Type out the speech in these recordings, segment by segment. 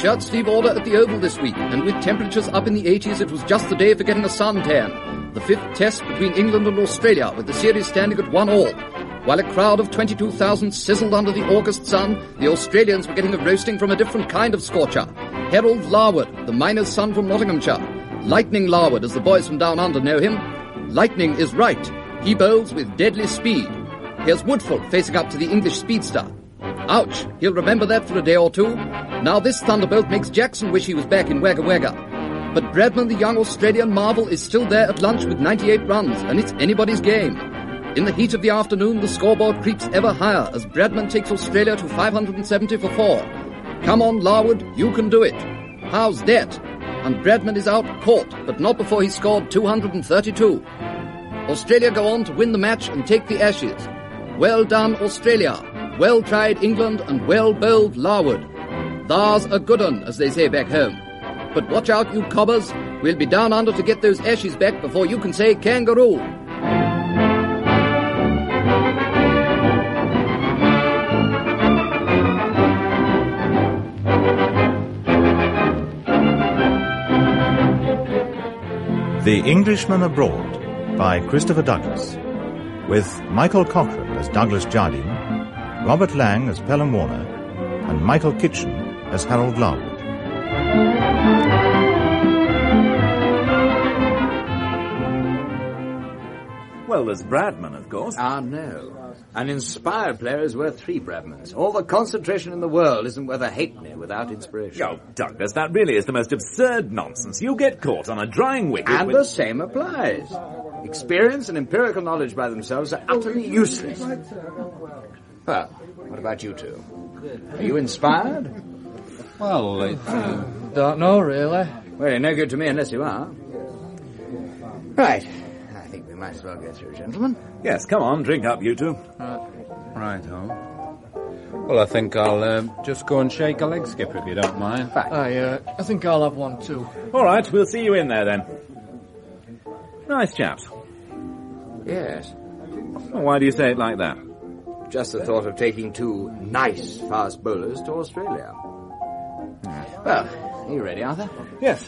shirt sleeve order at the Oval this week, and with temperatures up in the 80s, it was just the day for getting a suntan. The 5th test between England and Australia, with the series standing at 1-1. While a crowd of 22,000 sizzled under the August sun, the Australians were getting a roasting from a different kind of scorcher. Harold Larwood, the miner's son from Nottinghamshire. Lightning Larwood, as the boys from down under know him. Lightning is right. He bowls with deadly speed. Here's Woodfull facing up to the English speedster. Ouch, he'll remember that for a day or two. Now this thunderbolt makes Jackson wish he was back in Wagga Wagga. But Bradman, the young Australian marvel, is still there at lunch with 98 runs, and it's anybody's game. In the heat of the afternoon, the scoreboard creeps ever higher as Bradman takes Australia to 570 for 4. Come on, Larwood, you can do it. How's that? And Bradman is out caught, but not before he scored 232. Australia go on to win the match and take the Ashes. Well done, Australia. Well tried, England, and well bowled, Larwood. Thar's a good un, as they say back home. But watch out, you cobbers. We'll be down under to get those Ashes back before you can say kangaroo. The Englishman Abroad by Christopher Douglas, with Michael Cochrane as Douglas Jardine, Robert Lang as Pelham Warner, and Michael Kitchen as Harold Larwood. Well, there's Bradman, of course. Ah, no. An inspired player is worth 3 Bradmans. All the concentration in the world isn't worth a halfpenny without inspiration. Oh, Douglas, that really is the most absurd nonsense. You get caught on a drying wicket And the same applies. Experience and empirical knowledge by themselves are utterly useless. Well, what about you two? Are you inspired? Well, don't know, really. Well, you're no good to me unless you are. Right. I think we might as well go through, gentlemen. Yes, come on, drink up, you two. Right-o. Well, I think I'll just go and shake a leg, Skipper, if you don't mind. I think I'll have one too. All right, we'll see you in there then. Nice chaps. Yes. Well, why do you say it like that? Just the thought of taking 2 nice fast bowlers to Australia. Well, are you ready, Arthur? Yes.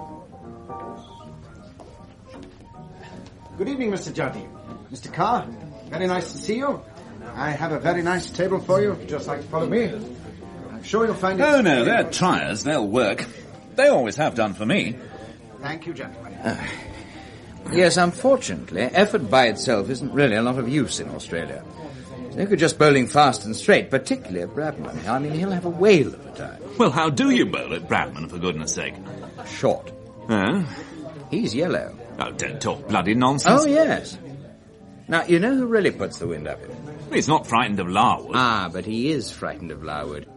Good evening, Mr. Jardine. Mr. Carr, very nice to see you. I have a very nice table for you, if you'd just like to follow me. I'm sure you'll find it... Oh, no, they're triers. They'll work. They always have done for me. Thank you, gentlemen. Yes, unfortunately, effort by itself isn't really a lot of use in Australia. If you're just bowling fast and straight, particularly at Bradman, I mean, he'll have a whale of a time. Well, how do you bowl at Bradman, for goodness sake? Short. Huh? He's yellow. Oh, don't talk bloody nonsense. Oh, yes. Now, you know who really puts the wind up in him? He's not frightened of Larwood. Ah, but he is frightened of Larwood.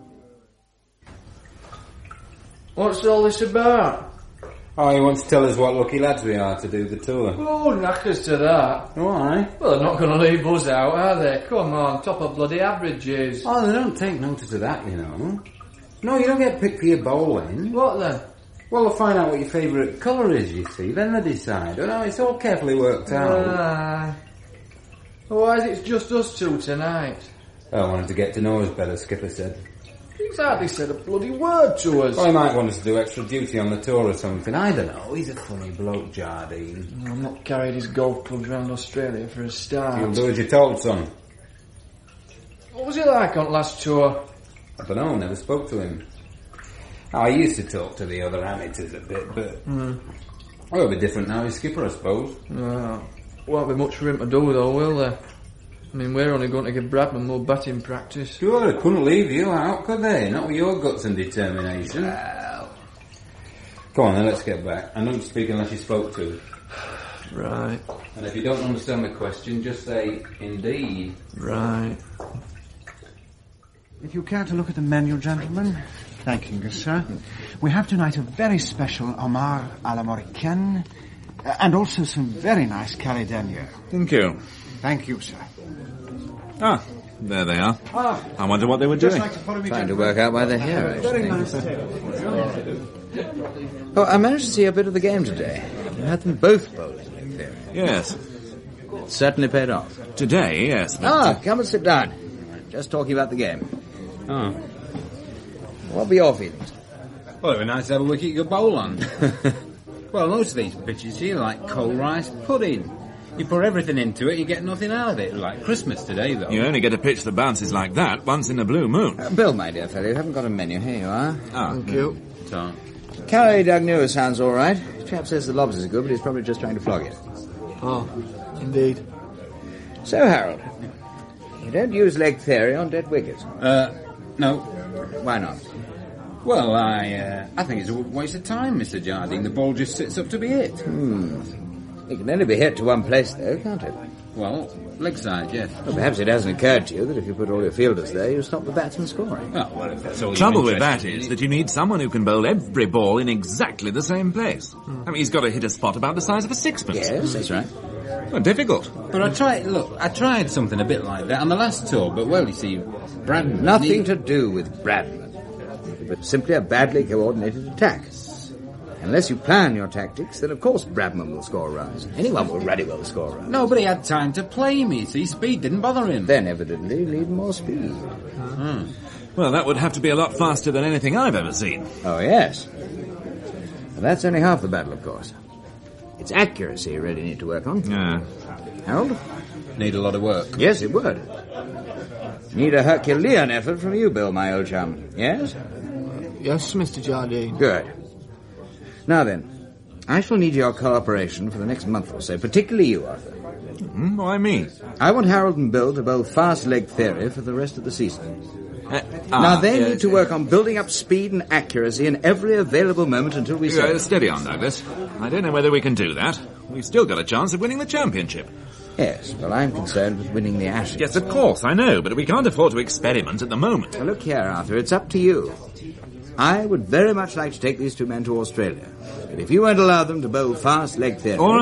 What's all this about? Oh, he wants to tell us what lucky lads we are to do the tour. Oh, knackers to that. Why? Well, they're not going to leave us out, are they? Come on, top of bloody averages. Oh, they don't take notice of that, you know. No, you don't get picked for your bowling. What then? Well, they'll find out what your favourite colour is, you see. Then they decide. Oh, no, it's all carefully worked out. Otherwise, it's just us two tonight. I wanted to get to know us better, Skipper said. He's hardly said a bloody word to us. Well, he might want us to do extra duty on the tour or something. I don't know. He's a funny bloke, Jardine. I'm not carried his golf clubs around Australia for a start. You'll do as you're told, son. What was he like on last tour? I don't know. Never spoke to him. I used to talk to the other amateurs a bit, but... Well, it'll be different now. He's Skipper, I suppose. No. Won't be much for him to do, though, will there? I mean, we're only going to give Bradman more batting practice. Sure, they couldn't leave you out, could they? Not with your guts and determination. Well... Come on then, let's get back. And don't speak unless you spoke to. Right. And if you don't understand the question, just say, indeed. Right. If you care to look at the menu, gentlemen. Thank you, good sir. We have tonight a very special homard à la Mauricienne, and also some very nice Caledonia. Thank you. Thank you, sir. Ah, there they are. I wonder what they were doing. Like to follow me, Trying to gentlemen. work out by the hair, Very actually. nice table. Oh, I managed to see a bit of the game today. You had them both bowling, in theory. Yes. It certainly paid off. Today, yes. But, Come and sit down. Just talking about the game. Oh. What were your feelings? Well, it'd be nice to have a wicket you could bowl on. Well, most of these pitches here are like cold rice pudding. You pour everything into it, you get nothing out of it. Like Christmas today, though. You only get a pitch that bounces like that once in a blue moon. Bill, my dear fellow, you haven't got a menu. Here you are. Thank you. So, Curry Dagneux sounds all right. Chap says the lobsters are good, but he's probably just trying to flog it. Oh, indeed. So, Harold, you don't use leg theory on dead wickets. no. Why not? Well, I think it's a waste of time, Mr. Jardine. The ball just sits up to be hit. It can only be hit to one place, though, can't it? Well, leg side, yes. Well, perhaps it hasn't occurred to you that if you put all your fielders there, you stop the batsman scoring. Oh, well, if that's all Trouble you're with that interested is in. that you need someone who can bowl every ball in exactly the same place. I mean, he's got to hit a spot about the size of a sixpence. Yes, that's right. Well, difficult. But I tried something a bit like that on the last tour, but, well, you see, Bradman... Nothing to do with Bradman, but simply a badly coordinated attack. Unless you plan your tactics, then of course Bradman will score runs. Anyone will very well score runs. No, but he had time to play me, see? Speed didn't bother him. Then evidently need more speed. Well, that would have to be a lot faster than anything I've ever seen. Oh, yes. Well, that's only half the battle, of course. It's accuracy you really need to work on. Yeah. Harold? Need a lot of work. Yes, it would. Need a Herculean effort from you, Bill, my old chum. Yes? Yes, Mr. Jardine. Good. Now then, I shall need your cooperation for the next month or so, particularly you, Arthur. Why me? I want Harold and Bill to bowl fast leg theory for the rest of the season. Now they need to work on building up speed and accuracy in every available moment until we say... Steady on, Douglas. I don't know whether we can do that. We've still got a chance of winning the championship. Yes, well, I'm concerned with winning the Ashes. Yes, of course, I know, but we can't afford to experiment at the moment. Now, look here, Arthur, it's up to you. I would very much like to take these two men to Australia. But if you won't allow them to bowl fast leg theory... All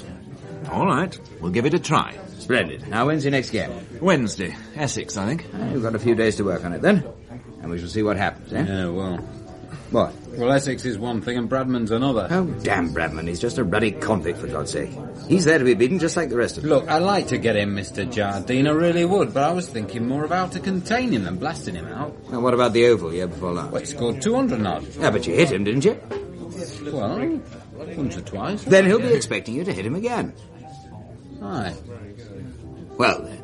right. We'll give it a try. Splendid. Now, when's your next game? Wednesday. Essex, I think. You've got a few days to work on it, then. And we shall see what happens, eh? Yeah, well... What? Well, Essex is one thing and Bradman's another. Oh, damn Bradman. He's just a ruddy convict, for God's sake. He's there to be beaten just like the rest of them. Look, I'd like to get him, Mr. Jardine, I really would, but I was thinking more of how to contain him than blasting him out. And what about the Oval year before last? Well, he scored 200 odd. Yeah, but you hit him, didn't you? Well, once or twice. Then he'll be expecting you to hit him again. Aye. Well, then.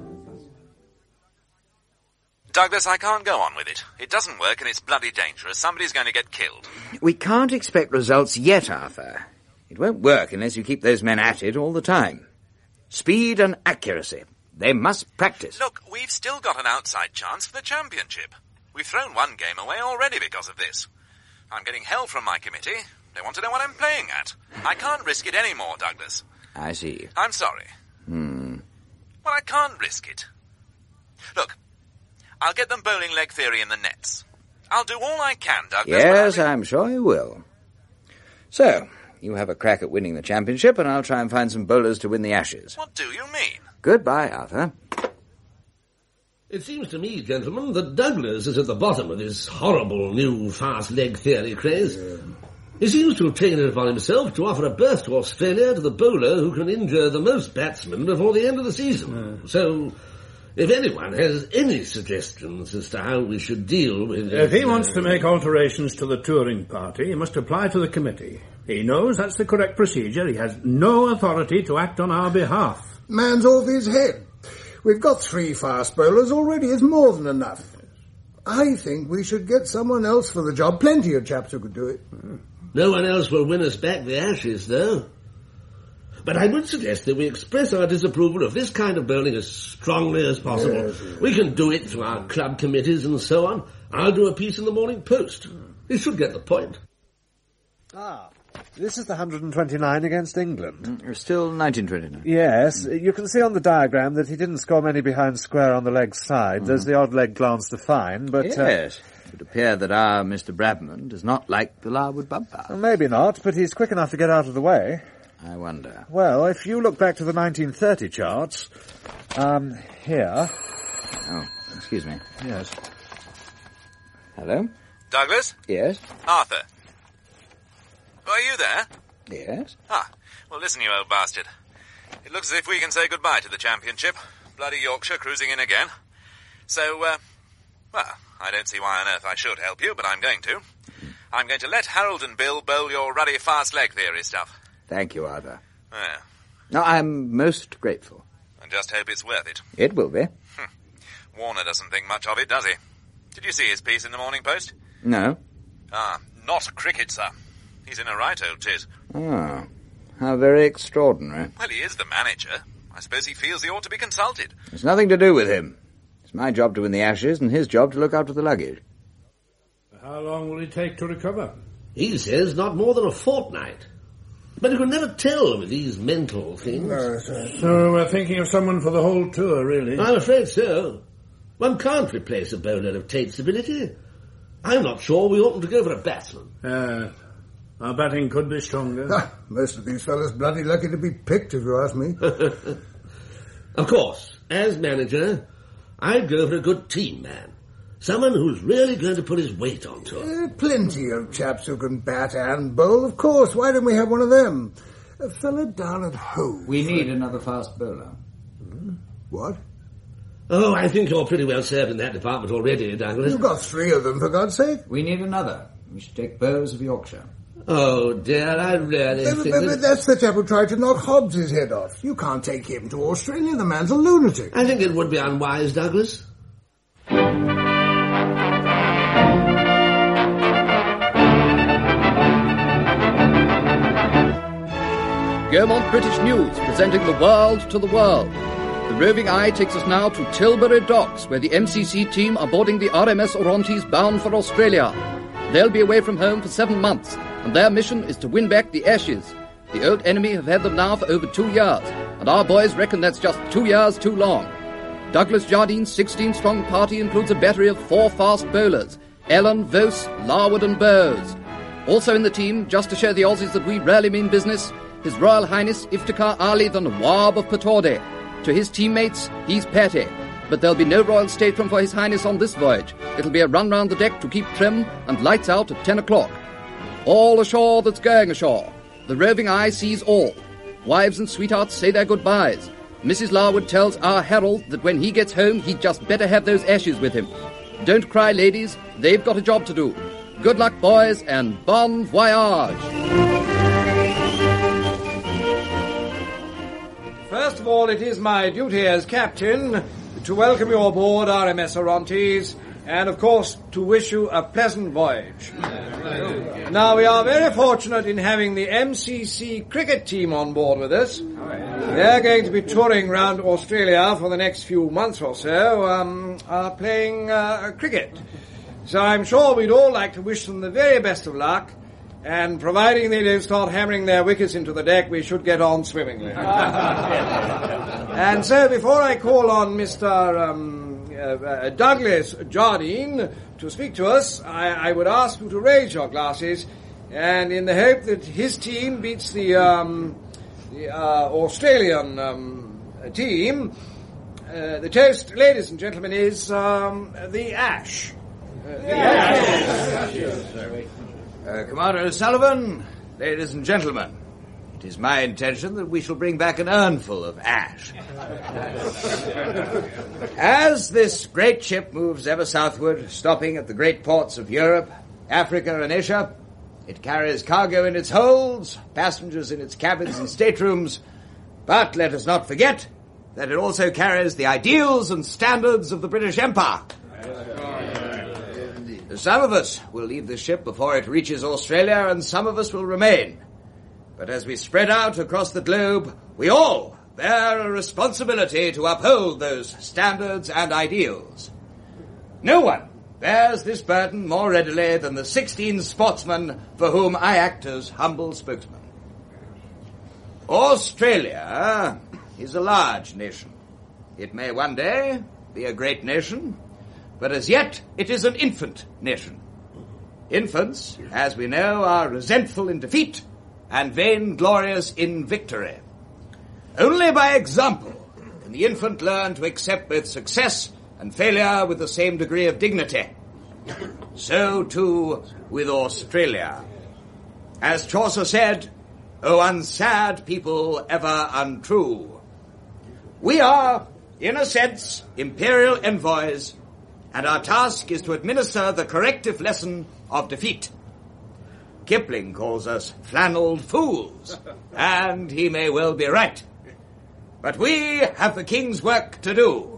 Douglas, I can't go on with it. It doesn't work and it's bloody dangerous. Somebody's going to get killed. We can't expect results yet, Arthur. It won't work unless you keep those men at it all the time. Speed and accuracy. They must practice. Look, we've still got an outside chance for the championship. We've thrown one game away already because of this. I'm getting hell from my committee. They want to know what I'm playing at. I can't risk it anymore, Douglas. I see. I'm sorry. Well, I can't risk it. Look, I'll get them bowling leg theory in the nets. I'll do all I can, Douglas. Yes, I'm sure you will. So, you have a crack at winning the championship, and I'll try and find some bowlers to win the Ashes. What do you mean? Goodbye, Arthur. It seems to me, gentlemen, that Douglas is at the bottom of this horrible new fast leg theory craze. He seems to have taken it upon himself to offer a berth to Australia to the bowler who can injure the most batsmen before the end of the season. So, if anyone has any suggestions as to how we should deal with... If he wants to make alterations to the touring party, he must apply to the committee. He knows that's the correct procedure. He has no authority to act on our behalf. Man's off his head. We've got 3 fast bowlers already. It's more than enough. I think we should get someone else for the job. Plenty of chaps who could do it. No one else will win us back the Ashes, though. But I would suggest that we express our disapproval of this kind of bowling as strongly as possible. Yes. We can do it through our club committees and so on. I'll do a piece in the Morning Post. It should get the point. This is the 129 against England. Still 1929. Yes, you can see on the diagram that he didn't score many behind square on the leg side. There's the odd leg glance to fine, but... Yes. It would appear that our Mr. Bradman does not like the larboard bumper. Well, maybe not, but he's quick enough to get out of the way. I wonder. Well, if you look back to the 1930 charts, here... Oh, excuse me. Yes. Hello? Douglas? Yes? Arthur? Are you there? Yes? Well, listen, you old bastard. It looks as if we can say goodbye to the championship. Bloody Yorkshire cruising in again. So, well, I don't see why on earth I should help you, but I'm going to. I'm going to let Harold and Bill bowl your ruddy fast leg theory stuff. Thank you, Arthur. Yeah. No, I'm most grateful. And just hope it's worth it. It will be. Warner doesn't think much of it, does he? Did you see his piece in the Morning Post? No. Not cricket, sir. He's in a right old tit. Oh, how very extraordinary. Well, he is the manager. I suppose he feels he ought to be consulted. It's nothing to do with him. It's my job to win the Ashes and his job to look after the luggage. How long will it take to recover? He says not more than a fortnight. But you can never tell with these mental things. So we're thinking of someone for the whole tour, really? I'm afraid so. One can't replace a bowler of Tate's ability. I'm not sure we oughtn't to go for a batsman. Our batting could be stronger. Most of these fellas bloody lucky to be picked, if you ask me. Of course, as manager, I'd go for a good team man. Someone who's really going to put his weight onto it. Plenty of chaps who can bat and bowl, of course. Why don't we have one of them? A fella down at home. We need another fast bowler. What? Oh, I think you're pretty well served in that department already, Douglas. You've got 3 of them, for God's sake. We need another. We should take Bowes of Yorkshire. Oh, dear, I really think that's the chap who tried to knock Hobbs' head off. You can't take him to Australia. The man's a lunatic. I think it would be unwise, Douglas. Gaumont British News, presenting the world to the world. The roving eye takes us now to Tilbury Docks, where the MCC team are boarding the RMS Orontes bound for Australia. They'll be away from home for 7 months, and their mission is to win back the Ashes. The old enemy have had them now for over 2 years, and our boys reckon that's just 2 years too long. Douglas Jardine's 16-strong party includes a battery of 4 fast bowlers, Allen, Vose, Larwood and Bowes. Also in the team, just to show the Aussies that we rarely mean business, His Royal Highness Iftikhar Ali the Nawab of Pataudi. To his teammates, he's Patty. But there'll be no royal stateroom for His Highness on this voyage. It'll be a run round the deck to keep trim and lights out at 10 o'clock. All ashore that's going ashore. The roving eye sees all. Wives and sweethearts say their goodbyes. Mrs. Larwood tells our Harold that when he gets home, he'd just better have those Ashes with him. Don't cry, ladies. They've got a job to do. Good luck, boys, and bon voyage. First of all, it is my duty as captain to welcome you aboard RMS Orontes, and of course to wish you a pleasant voyage. Now, we are very fortunate in having the MCC cricket team on board with us. They're going to be touring around Australia for the next few months or so, playing cricket. So I'm sure we'd all like to wish them the very best of luck, and providing they don't start hammering their wickets into the deck, we should get on swimmingly. And so before I call on Mr. Douglas Jardine to speak to us, I would ask you to raise your glasses, and in the hope that his team beats the Australian team, the toast, ladies and gentlemen, is the Ash. Commander O'Sullivan, ladies and gentlemen, it is my intention that we shall bring back an urnful of ash. As this great ship moves ever southward, stopping at the great ports of Europe, Africa and Asia, it carries cargo in its holds, passengers in its cabins and staterooms, but let us not forget that it also carries the ideals and standards of the British Empire. Some of us will leave the ship before it reaches Australia, and some of us will remain. But as we spread out across the globe, we all bear a responsibility to uphold those standards and ideals. No one bears this burden more readily than the 16 sportsmen for whom I act as humble spokesman. Australia is a large nation. It may one day be a great nation, but as yet it is an infant nation. Infants, as we know, are resentful in defeat and vainglorious in victory. Only by example can the infant learn to accept both success and failure with the same degree of dignity. So too with Australia. As Chaucer said, "O unsad people, ever untrue." We are, in a sense, imperial envoys, and our task is to administer the corrective lesson of defeat. Kipling calls us flannelled fools, and he may well be right. But we have the king's work to do.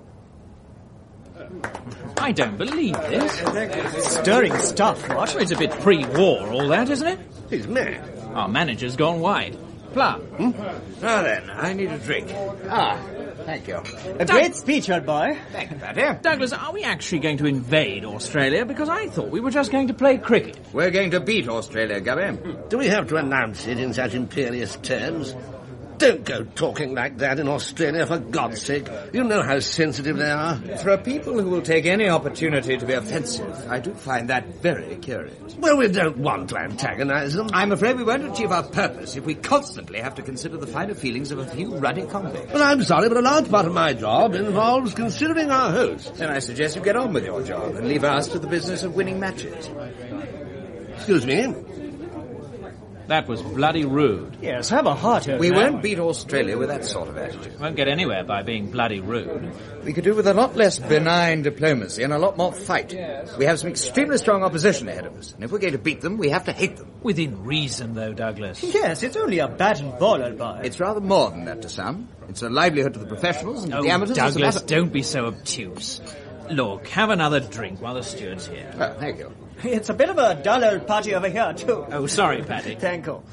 I don't believe this. Stirring stuff, what? It's a bit pre-war, all that, isn't it? He's mad. Our manager's gone wide. Pla. Now then, I need a drink. Thank you. A great speech, old boy. Thank you, Paddy. Douglas, are we actually going to invade Australia? Because I thought we were just going to play cricket. We're going to beat Australia, Gubby. Do we have to announce it in such imperious terms? Don't go talking like that in Australia, for God's sake. You know how sensitive they are. For a people who will take any opportunity to be offensive, I do find that very curious. Well, we don't want to antagonize them. I'm afraid we won't achieve our purpose if we constantly have to consider the finer feelings of a few ruddy convicts. Well, I'm sorry, but a large part of my job involves considering our hosts. Then I suggest you get on with your job and leave us to the business of winning matches. Excuse me? That was bloody rude. Yes, have a heart, old We man. won't beat Australia with that sort of attitude. Won't get anywhere by being bloody rude. We could do with a lot less benign diplomacy and a lot more fight. We have some extremely strong opposition ahead of us, and if we're going to beat them, we have to hate them. Within reason, though, Douglas. Yes, it's only a bat and ball, old boy. It's rather more than that to some. It's a livelihood to the professionals and to the amateurs. Douglas, don't be so obtuse. Look, have another drink while the steward's here. Well, thank you. It's a bit of a dull old party over here, too. Oh, sorry, Paddy. Thank you.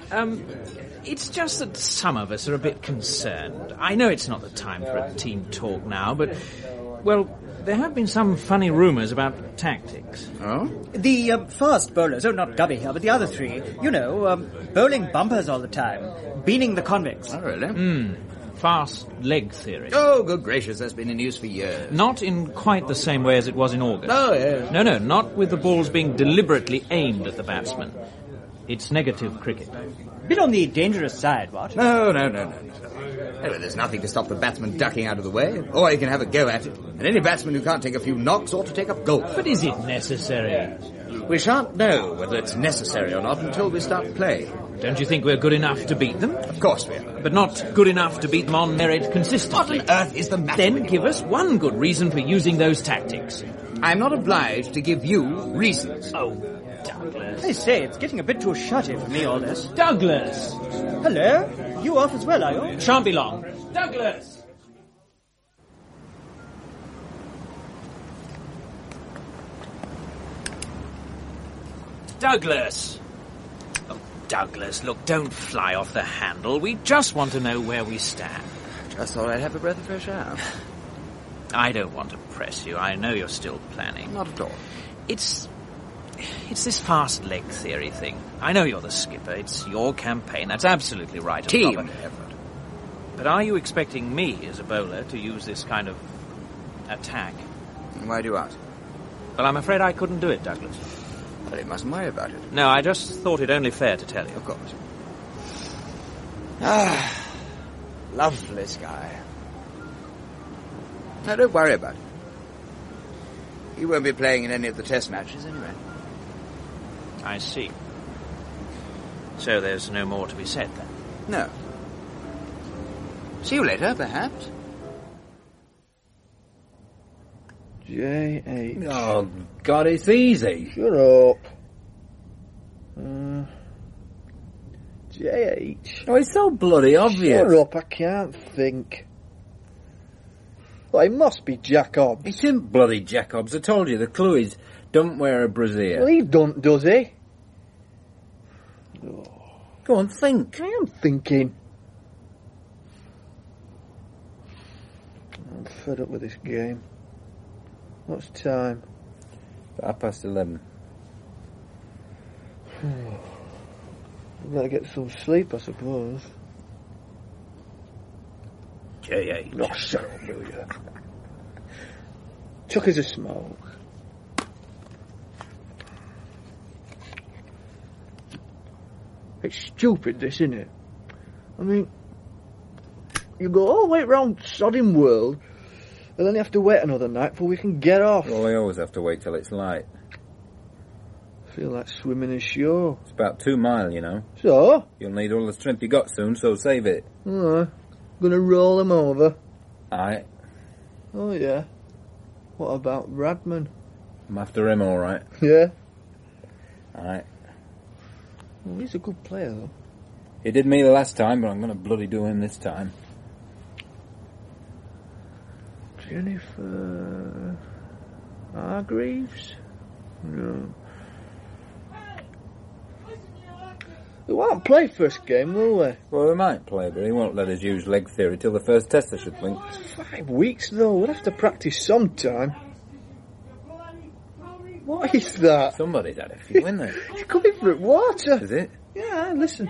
It's just that some of us are a bit concerned. I know it's not the time for a team talk now, but, well, there have been some funny rumours about tactics. Oh? The fast bowlers, not Gubby here, but the other three, bowling bumpers all the time, beaning the convicts. Oh, really? Fast leg theory. Oh, good gracious, that's been in use for years. Not in quite the same way as it was in August. Oh, yes. No, not with the balls being deliberately aimed at the batsman. It's negative cricket. Bit on the dangerous side, what? No. Anyway, there's nothing to stop the batsman ducking out of the way, or he can have a go at it. And any batsman who can't take a few knocks ought to take up golf. But is it necessary? We shan't know whether it's necessary or not until we start play. Don't you think we're good enough to beat them? Of course we are. But not good enough to beat them on merit consistently. What on earth is the matter? Then give us one good reason for using those tactics. I'm not obliged to give you reasons. Oh, Douglas. I say, it's getting a bit too shutty for me, all this. Douglas! Hello? You off as well, are you? Shan't be long. Douglas! Douglas! Oh, Douglas, look, don't fly off the handle. We just want to know where we stand. Just thought I'd have a breath of fresh air. I don't want to press you. I know you're still planning. Not at all. It's this fast leg theory thing. I know you're the skipper. It's your campaign. That's absolutely right. Team Robert. effort. But are you expecting me, as a bowler, to use this kind of attack? Why do you ask? Well, I'm afraid I couldn't do it, Douglas. Well, you mustn't worry about it. No, I just thought it only fair to tell you. Of course. Ah, lovely sky. No, don't worry about it. You won't be playing in any of the test matches anyway. I see. So there's no more to be said, then? No. See you later, perhaps. J.H. Oh, God, it's easy. Shut up. J.H. Oh, it's so bloody obvious. Shut up, I can't think. Well, it must be Jacobs. It isn't bloody Jacobs. I told you, the clue is don't wear a brassiere. Well, he don't, does he? Oh. Go on, think. I am thinking. I'm fed up with this game. What's time? 11:30. Better get some sleep, I suppose. J.H. Oh, shut up, will you? Chuck us a smoke. It's stupid, this, isn't it? I mean, you go all the way around sodding world, and then you have to wait another night before we can get off. Well, we always have to wait till it's light. I feel like swimming ashore. It's about 2 miles, you know. So? You'll need all the strength you got soon, so save it. Alright. Gonna roll them over. Aye. Oh, yeah. What about Radman? I'm after him, all right. Yeah? Aye. Well, he's a good player, though. He did me the last time, but I'm going to bloody do him this time. Jennifer... Hargreaves? No. They won't play first game, will they? Well, we might play, but he won't let us use leg theory till the first test, I should think. 5 weeks, though. We'll have to practice sometime. What is that? Somebody's had a few, isn't there? It's coming from water. Is it? Yeah, listen.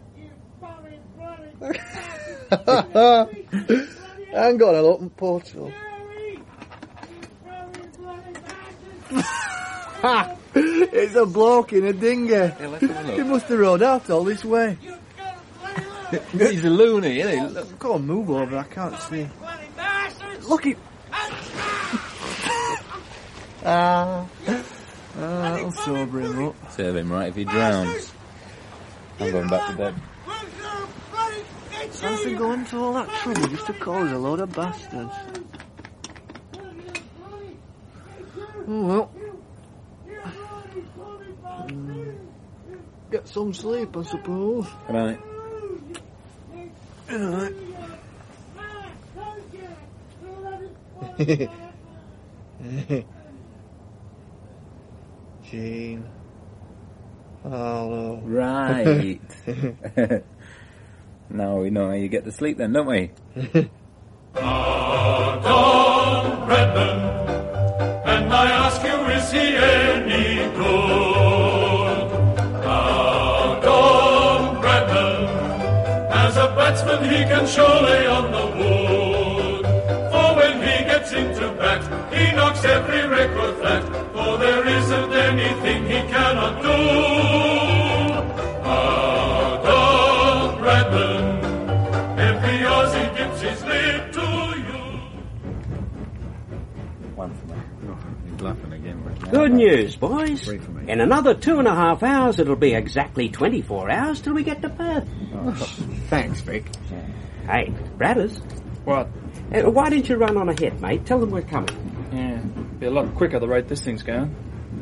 Hang on, I'll open the portal. Ha! It's a bloke in a dinghy. He must have rowed out all this way. He's a loony, isn't he? Look, go on, move over, I can't see. Look it. That'll sober him up. Serve him right if he drowns. I'm going back to bed. Fancy going to all that trouble just to call us a load of bastards. Oh well. Get some sleep, I suppose. Good night. Good night. Jean. Hello. Right. Now we know how you get to sleep then, don't we? Don Redman, and I ask you, is he any good? Don Redman, as a batsman he can surely on the wood. For when he gets into bat, he knocks every record flat, for there isn't anything he cannot do. Don Redman, every Aussie dips his lip to you. One for me. He's laughing again. Good news, boys. In another 2.5 hours, it'll be exactly 24 hours till we get to Perth. Oh, thanks, Vic. Hey, Bradders. What? Why didn't you run on ahead, mate? Tell them we're coming. Yeah, be a lot quicker the rate this thing's going.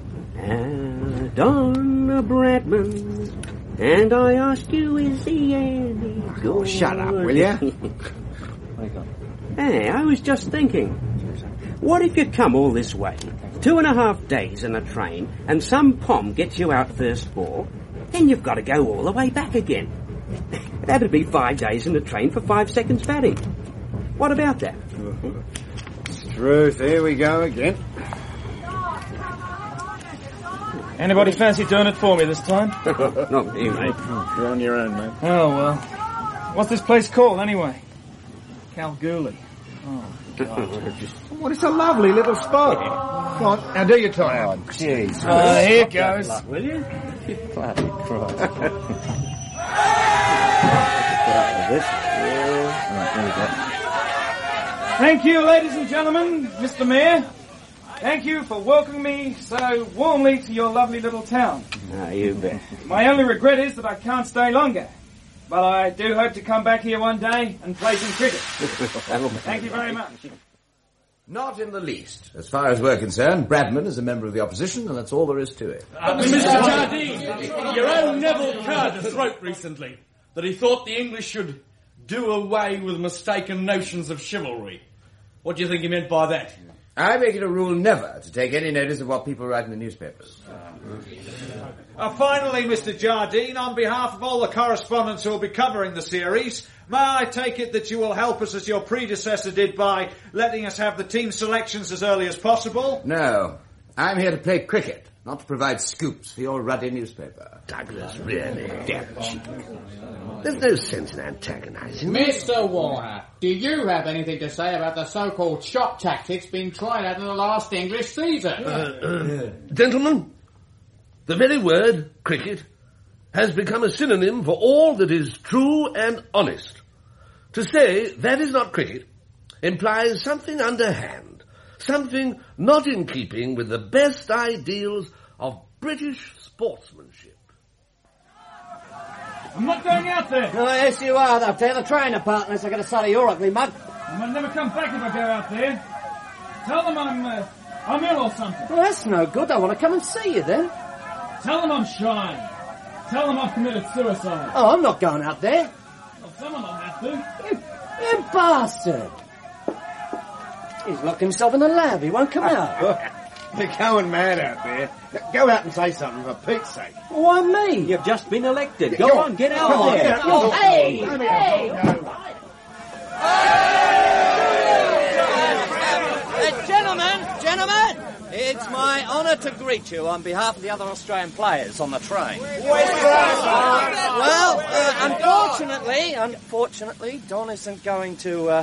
Don Bradman, and I ask you, is he any good? Oh, shut up, will ya? Hey, I was just thinking. What if you come all this way, 2.5 days in a train, and some pom gets you out first ball, then you've got to go all the way back again. That'd be 5 days in a train for 5 seconds batting. What about that? Truth, here we go again. Anybody fancy doing it for me this time? Not me, mate. You're on your own, mate. Oh, well. What's this place called, anyway? Kalgoorlie. Oh, God. Well, it's a lovely little spot. Come on, now do your time. Oh, jeez. Here goes. Luck, will you? Bloody Christ. Thank you, ladies and gentlemen, Mr. Mayor. Thank you for welcoming me so warmly to your lovely little town. Ah, you bet. My only regret is that I can't stay longer. But I do hope to come back here one day and play some cricket. Thank you very much. Not in the least. As far as we're concerned, Bradman is a member of the opposition, and that's all there is to it. Mr. Jardine, your own Neville Card has wrote recently that he thought the English should do away with mistaken notions of chivalry. What do you think he meant by that? I make it a rule never to take any notice of what people write in the newspapers. Finally, Mr. Jardine, on behalf of all the correspondents who will be covering the series, may I take it that you will help us as your predecessor did by letting us have the team selections as early as possible? No. I'm here to play cricket, not to provide scoops for your ruddy newspaper. Douglas, really, damn cheek. There's no sense in antagonising them. Mr. Warner, do you have anything to say about the so-called shot tactics being tried out in the last English season? Gentlemen, the very word, cricket, has become a synonym for all that is true and honest. To say that is not cricket implies something underhand, something not in keeping with the best ideals of British sportsmanship. I'm not going out there. Oh, yes, you are, though. Tell the trainer partners are going to say your ugly mug. I might never come back if I go out there. Tell them I'm ill or something. Well, that's no good. I want to come and see you then. Tell them I'm shy. Tell them I've committed suicide. Oh, I'm not going out there. Well, someone will have to. You bastard! He's locked himself in the lab. He won't come out. You're going mad out there. Go out and say something for Pete's sake. Why me? You've just been elected. Go on, get out there. Oh, hey! Gentlemen, it's my honour to greet you on behalf of the other Australian players on the train. Unfortunately, Don isn't going to,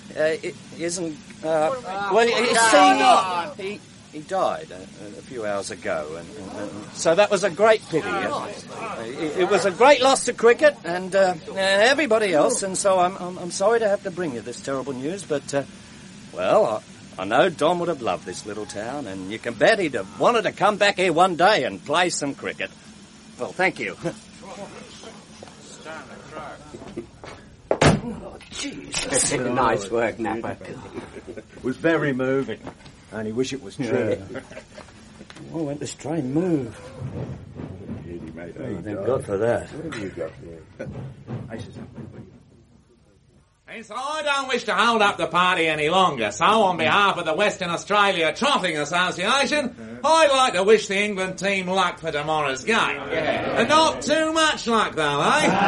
he died a few hours ago, and so that was a great pity. It was a great loss to cricket and everybody else, and so I'm sorry to have to bring you this terrible news, but I know Don would have loved this little town, and you can bet he'd have wanted to come back here one day and play some cricket. Well, thank you. Oh, Jesus. Nice work, Napper. It was very moving. I only wish it was true. Oh, won't this train move? Thank God for that. And so I don't wish to hold up the party any longer, so on behalf of the Western Australia Trotting Association, I'd like to wish the England team luck for tomorrow's game. And not too much luck though,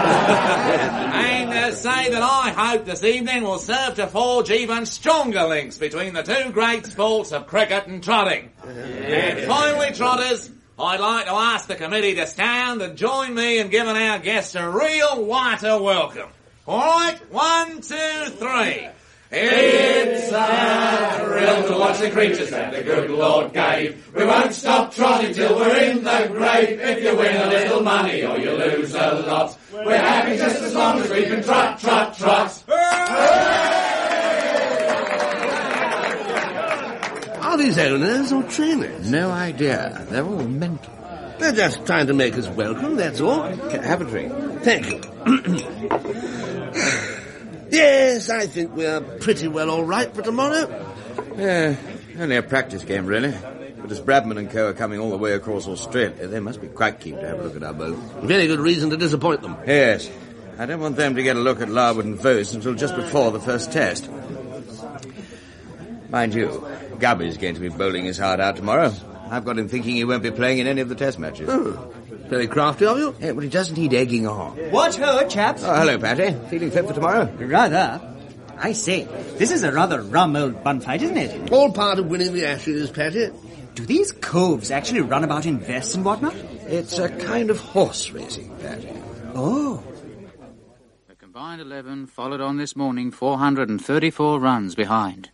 and say that I hope this evening will serve to forge even stronger links between the two great sports of cricket and trotting. And finally, trotters, I'd like to ask the committee to stand and join me in giving our guests a real whiter welcome. All right, 1, 2, 3. It's a thrill to watch the creatures that the good Lord gave. We won't stop trotting till we're in the grave. If you win a little money or you lose a lot, we're happy just as long as we can trot, trot, trot. Are these owners or trainers? No idea. They're all mental. They're just trying to make us welcome, that's all. Have a drink. Thank you. Yes, I think we're pretty well all right for tomorrow. Yeah, only a practice game, really. But as Bradman and co are coming all the way across Australia, they must be quite keen to have a look at our boat. Very good reason to disappoint them. Yes. I don't want them to get a look at Larwood and Vos until just before the first test. Mind you, Gubby's going to be bowling his heart out tomorrow. I've got him thinking he won't be playing in any of the test matches. Oh, very crafty of you. Yeah, but he doesn't need egging on. What's her, chaps? Oh, hello, Patty. Feeling fit for tomorrow? Rather. I say, this is a rather rum old bun fight, isn't it? All part of winning the Ashes, Patty. Do these coves actually run about in vests and whatnot? It's a kind of horse racing, Patty. Oh. The combined 11 followed on this morning 434 runs behind.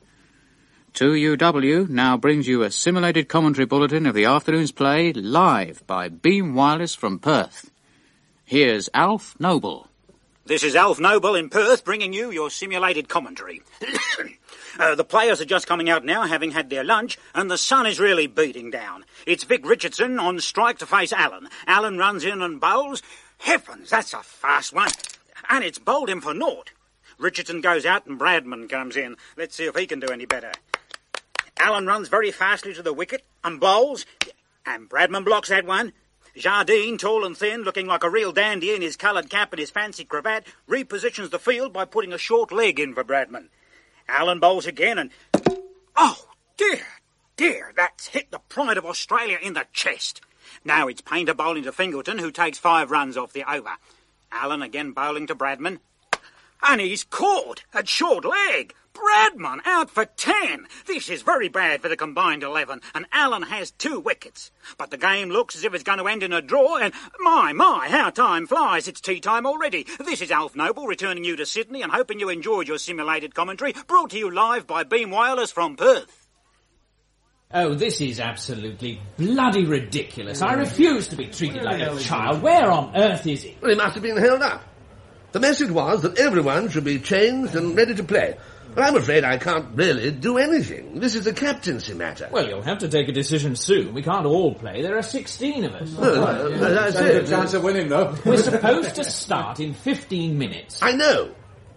2UW now brings you a simulated commentary bulletin of the afternoon's play live by Beam Wireless from Perth. Here's Alf Noble. This is Alf Noble in Perth bringing you your simulated commentary. The players are just coming out now, having had their lunch, and the sun is really beating down. It's Vic Richardson on strike to face Allen. Allen runs in and bowls. Heavens, that's a fast one. And it's bowled him for naught. Richardson goes out and Bradman comes in. Let's see if he can do any better. Allen runs very fastly to the wicket and bowls, and Bradman blocks that one. Jardine, tall and thin, looking like a real dandy in his coloured cap and his fancy cravat, repositions the field by putting a short leg in for Bradman. Allen bowls again and... Oh, dear, that's hit the pride of Australia in the chest. Now it's Painter bowling to Fingleton, who takes 5 runs off the over. Allen again bowling to Bradman. And he's caught at short leg. Bradman out for 10. This is very bad for the combined 11, and Allen has 2 wickets. But the game looks as if it's going to end in a draw, and my, how time flies. It's tea time already. This is Alf Noble returning you to Sydney and hoping you enjoyed your simulated commentary, brought to you live by Beam Wireless from Perth. Oh, this is absolutely bloody ridiculous. I refuse to be treated like a child. Where on earth is he? Well, he must have been held up. The message was that everyone should be changed and ready to play. But I'm afraid I can't really do anything. This is a captaincy matter. Well, you'll have to take a decision soon. We can't all play. There are 16 of us. That's it. A chance of winning, though. We're supposed to start in 15 minutes. I know.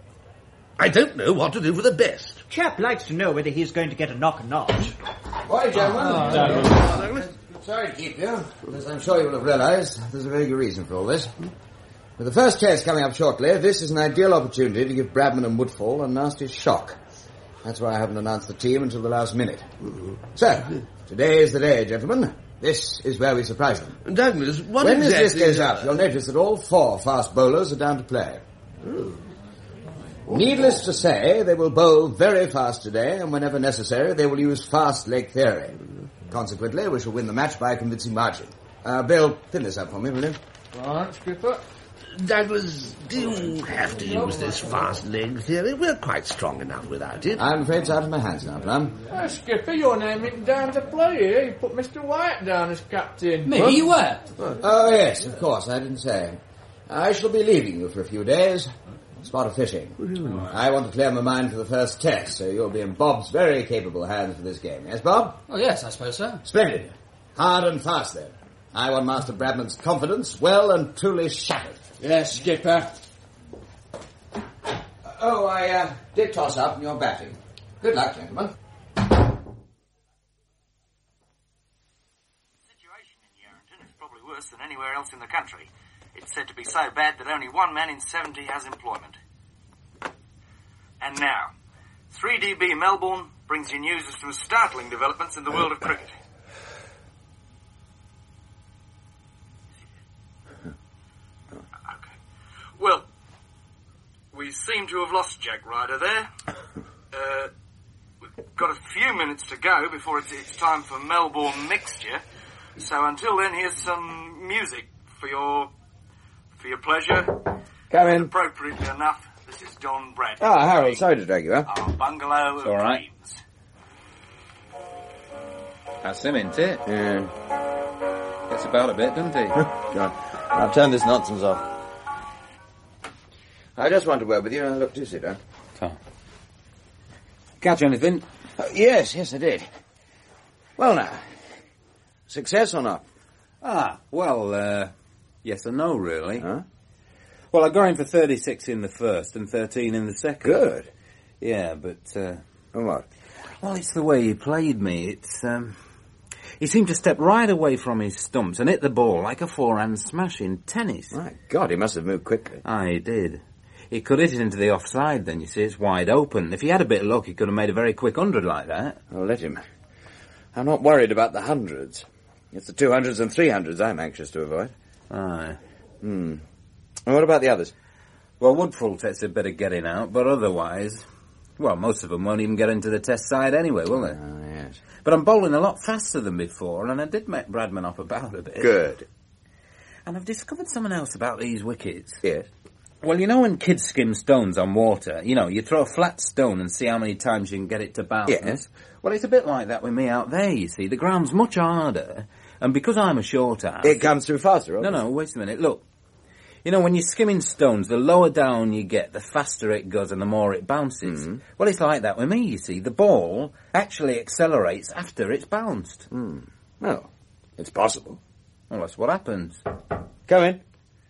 I don't know what to do for the best. Chap likes to know whether he's going to get a knock or not. Oi, gentlemen. Sorry to keep you, as I'm sure you will have realised, there's a very good reason for all this. With the first test coming up shortly, this is an ideal opportunity to give Bradman and Woodfall a nasty shock. That's why I haven't announced the team until the last minute. So, today is the day, gentlemen. This is where we surprise them. Douglas, what when exactly... this list goes up, you'll notice that all 4 fast bowlers are down to play. Needless to say, they will bowl very fast today, and whenever necessary, they will use fast leg theory. Consequently, we shall win the match by a convincing margin. Bill, fill this up for me, will you? Right, Skipper. Douglas, do you have to use this fast leg theory? We're quite strong enough without it. I'm afraid it's out of my hands now, Plum. Skipper, your name isn't down to play here. You put Mr. White down as captain. Me? You were? Oh, yes, of course, I didn't say. I shall be leaving you for a few days. Spot of fishing. I want to clear my mind for the first test, so you'll be in Bob's very capable hands for this game. Yes, Bob? Oh, yes, I suppose so. Splendid. Hard and fast, then. I want Master Bradman's confidence well and truly shattered. Yes, Skipper. I did toss up in your batting. Good luck, gentlemen. The situation in Yarrington is probably worse than anywhere else in the country. It's said to be so bad that only 1 man in 70 has employment. And now, 3DB Melbourne brings you news of some startling developments in the world of cricket. Well, we seem to have lost Jack Ryder there. We've got a few minutes to go before it's time for Melbourne mixture. So until then, here's some music for your pleasure. Come in. Appropriately enough, this is Don Bradley. Ah, Harold, sorry to drag you up. Our bungalow of all right. dreams. That's him, isn't it? Yeah. Gets about a bit, doesn't he? God, I've turned this nonsense off. I just want to word with you. Look, do sit down. Tom. Catch anything? Yes, I did. Well, now, success or not? Yes and no, really. Huh? Well, I got him for 36 in the first and 13 in the second. Good. Yeah, but... what? Well, it's the way he played me. It's, he seemed to step right away from his stumps and hit the ball like a forehand smash in tennis. My God, he must have moved quickly. He did. He could hit it into the offside then, you see. It's wide open. If he had a bit of luck, he could have made a very quick 100 like that. I'll let him. I'm not worried about the hundreds. It's the 200s and 300s I'm anxious to avoid. Aye. And what about the others? Well, Woodfall takes a bit of getting out, but otherwise... Well, most of them won't even get into the test side anyway, will they? Yes. But I'm bowling a lot faster than before, and I did make Bradman up about a bit. Good. And I've discovered something else about these wickets. Yes. Well, you know when kids skim stones on water, you throw a flat stone and see how many times you can get it to bounce? Yes. Well, it's a bit like that with me out there, you see. The ground's much harder, and because I'm a short ass... It comes through faster, obviously. No, wait a minute. Look, when you're skimming stones, the lower down you get, the faster it goes and the more it bounces. Mm. Well, it's like that with me, you see. The ball actually accelerates after it's bounced. Well, it's possible. Well, that's what happens. Come in.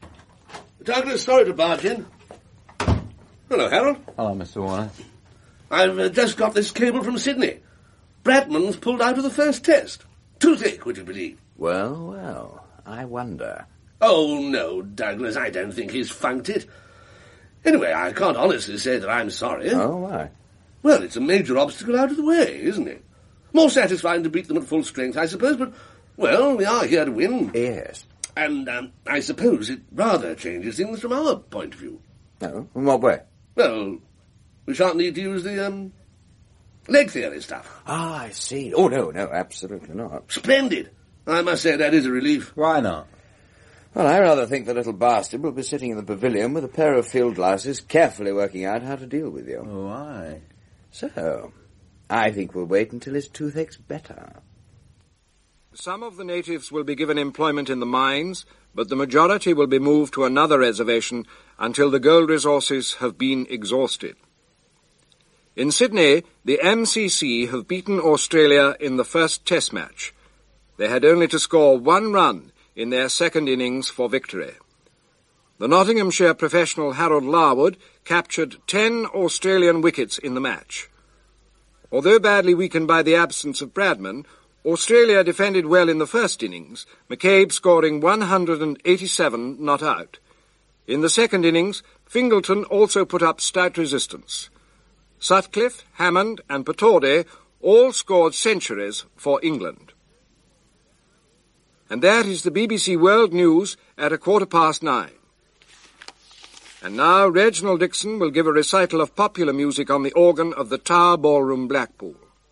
Douglas, sorry to barge in. Hello, Harold. Hello, Mr. Warner. I've just got this cable from Sydney. Bradman's pulled out of the first test. Toothache, would you believe? Well, I wonder. Oh, no, Douglas, I don't think he's funked it. Anyway, I can't honestly say that I'm sorry. Oh, why? Well, it's a major obstacle out of the way, isn't it? More satisfying to beat them at full strength, I suppose, but, well, we are here to win. Yes. And I suppose it rather changes things from our point of view. Oh, in what way? Well, we shan't need to use the, leg theory stuff. Ah, I see. Oh, no, absolutely not. Splendid. I must say that is a relief. Why not? Well, I rather think the little bastard will be sitting in the pavilion with a pair of field glasses, carefully working out how to deal with you. Oh, aye. So, I think we'll wait until his toothache's better. Some of the natives will be given employment in the mines, but the majority will be moved to another reservation until the gold resources have been exhausted. In Sydney, the MCC have beaten Australia in the first test match. They had only to score 1 run in their second innings for victory. The Nottinghamshire professional Harold Larwood captured 10 Australian wickets in the match. Although badly weakened by the absence of Bradman, Australia defended well in the first innings, McCabe scoring 187 not out. In the second innings, Fingleton also put up stout resistance. Sutcliffe, Hammond and Pataudry all scored centuries for England. And that is the BBC World News at 9:15. And now Reginald Dixon will give a recital of popular music on the organ of the Tower Ballroom, Blackpool.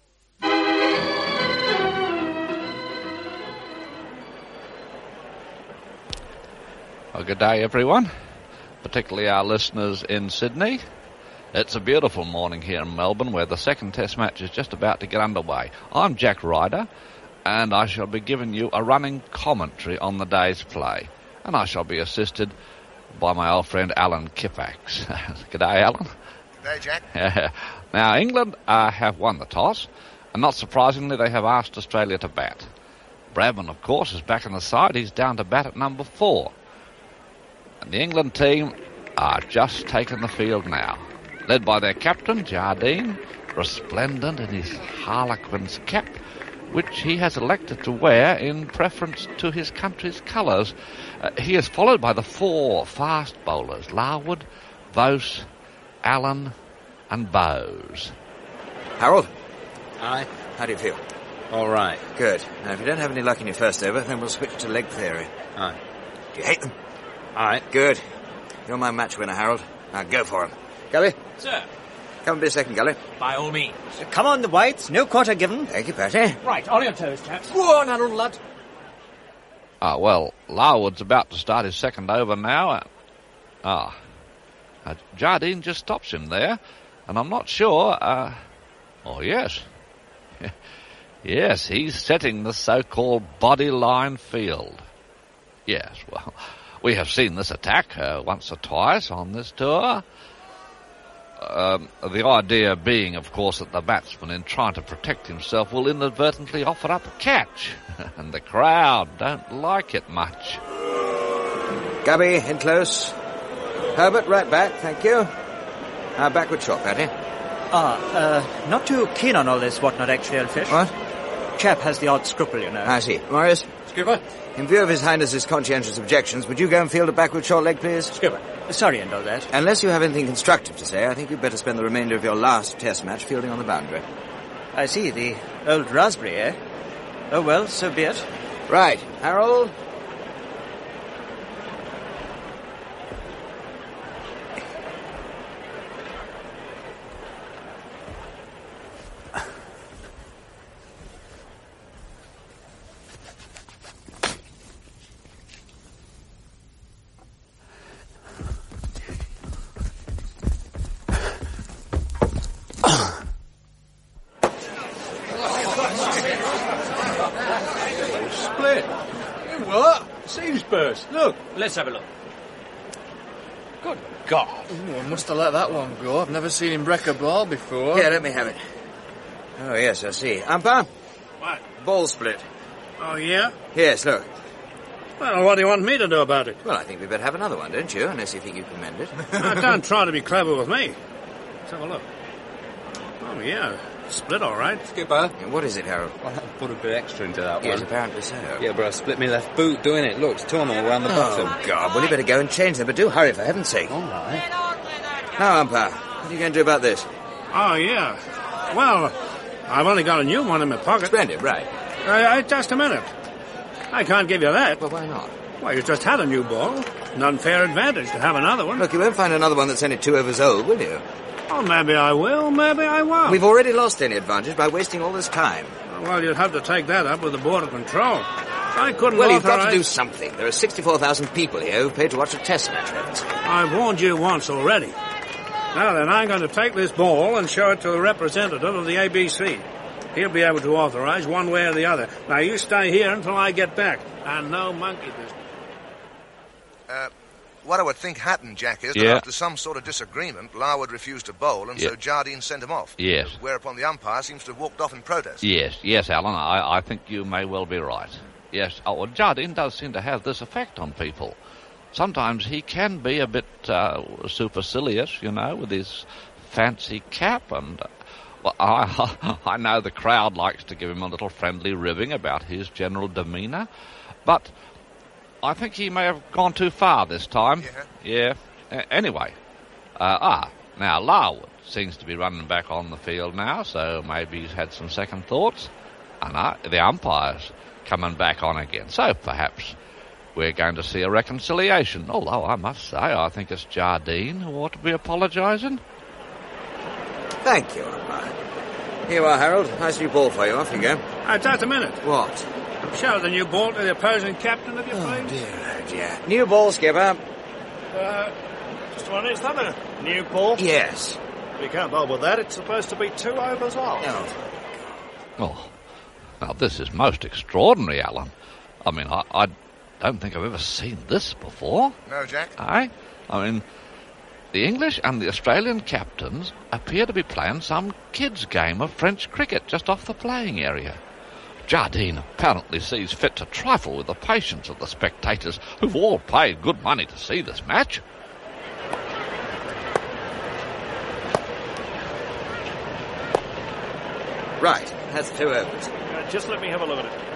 Well, good day, everyone, particularly our listeners in Sydney. It's a beautiful morning here in Melbourne, where the second Test match is just about to get underway. I'm Jack Ryder, and I shall be giving you a running commentary on the day's play. And I shall be assisted by my old friend Alan Kippax. G'day, Alan. G'day, Jack. Now, England have won the toss, and not surprisingly, they have asked Australia to bat. Bradman, of course, is back in the side. He's down to bat at number 4. And the England team are just taking the field now, led by their captain, Jardine, resplendent in his Harlequin's cap, which he has elected to wear in preference to his country's colours. He is followed by the 4 fast bowlers, Larwood, Vose, Allen and Bowes. Harold? Aye? How do you feel? All right. Good. Now, if you don't have any luck in your first over, then we'll switch to leg theory. Aye. Do you hate them? Aye. Good. You're my match winner, Harold. Now go for him. Gully? Sir. Come and be a second, Gully. By all means. Come on, the whites. No quarter given. Thank you, Patty. Right, on your toes, chaps. Go on, Harold, lad. Well, Larwood's about to start his second over now. Jardine just stops him there, and I'm not sure. Oh, yes. Yes, he's setting the so-called bodyline field. Yes, well, we have seen this attack once or twice on this tour. The idea being, of course, that the batsman, in trying to protect himself, will inadvertently offer up a catch. And the crowd don't like it much. Gubby, in close. Herbert, right back, thank you. Backward shot, Patty. Not too keen on all this whatnot, actually, old fish. What? Chap has the odd scruple, you know. I see. Morris? Skipper? In view of His Highness's conscientious objections, would you go and field a backward short leg, please? Skipper. Sorry, and all that. Unless you have anything constructive to say, I think you'd better spend the remainder of your last Test match fielding on the boundary. I see, the old raspberry, eh? Oh, well, so be it. Right. Harold? Look, let's have a look. Good God. Ooh, I must have let that one go. I've never seen him break a ball before. Yeah, let me have it. Oh, yes, I see. Umpire? What? Ball split. Oh, yeah? Yes, look. Well, what do you want me to do about it? Well, I think we'd better have another one, don't you? Unless you think you can mend it. Don't try to be clever with me. Let's have a look. Oh, yeah. Split all right. Skipper. And what is it, Harold? Well, I put a bit extra into that one. Yes, apparently so. Yeah, but I split my left boot doing it. Look, it's torn all around the bottom. Oh, God. Well, you better go and change them, but do hurry, for heaven's sake. All right. Now, umpire, what are you going to do about this? Oh, yeah. Well, I've only got a new one in my pocket. Splendid, right. Just a minute. I can't give you that. Well, why not? Well, you just had a new ball. An unfair advantage to have another one. Look, you won't find another one that's only 2 overs old, will you? Oh, maybe I will, maybe I won't. We've already lost any advantage by wasting all this time. Well, you'd have to take that up with the Board of Control. I couldn't Well, you've got authorize- to do something. There are 64,000 people here who've paid to watch a Test match, Evans. I've warned you once already. Now then, I'm going to take this ball and show it to the representative of the ABC. He'll be able to authorize one way or the other. Now, you stay here until I get back. And no monkey business. What I would think happened, Jack, is that after some sort of disagreement, Larwood refused to bowl, and so Jardine sent him off. Yes. Whereupon the umpire seems to have walked off in protest. Yes, Alan, I think you may well be right. Yes, Jardine does seem to have this effect on people. Sometimes he can be a bit supercilious, you know, with his fancy cap, and Well, I know the crowd likes to give him a little friendly ribbing about his general demeanour, but I think he may have gone too far this time. Yeah. Anyway, now Larwood seems to be running back on the field now, so maybe he's had some second thoughts. And the umpire's coming back on again, so perhaps we're going to see a reconciliation. Although I must say, I think it's Jardine who ought to be apologising. Thank you, umpire. Here you are, Harold. Nice new ball for you. Off you go. Just a minute. What? Show the new ball to the opposing captain, if you please. Oh, dear. New ball, Skipper. Just one is that a new ball? Yes. You can't bowl with that. It's supposed to be 2 overs off. Oh, now this is most extraordinary, Alan. I mean, I don't think I've ever seen this before. No, Jack. I mean, the English and the Australian captains appear to be playing some kids' game of French cricket just off the playing area. Jardine apparently sees fit to trifle with the patience of the spectators who've all paid good money to see this match. Right, that's 2 overs. Just let me have a look at it.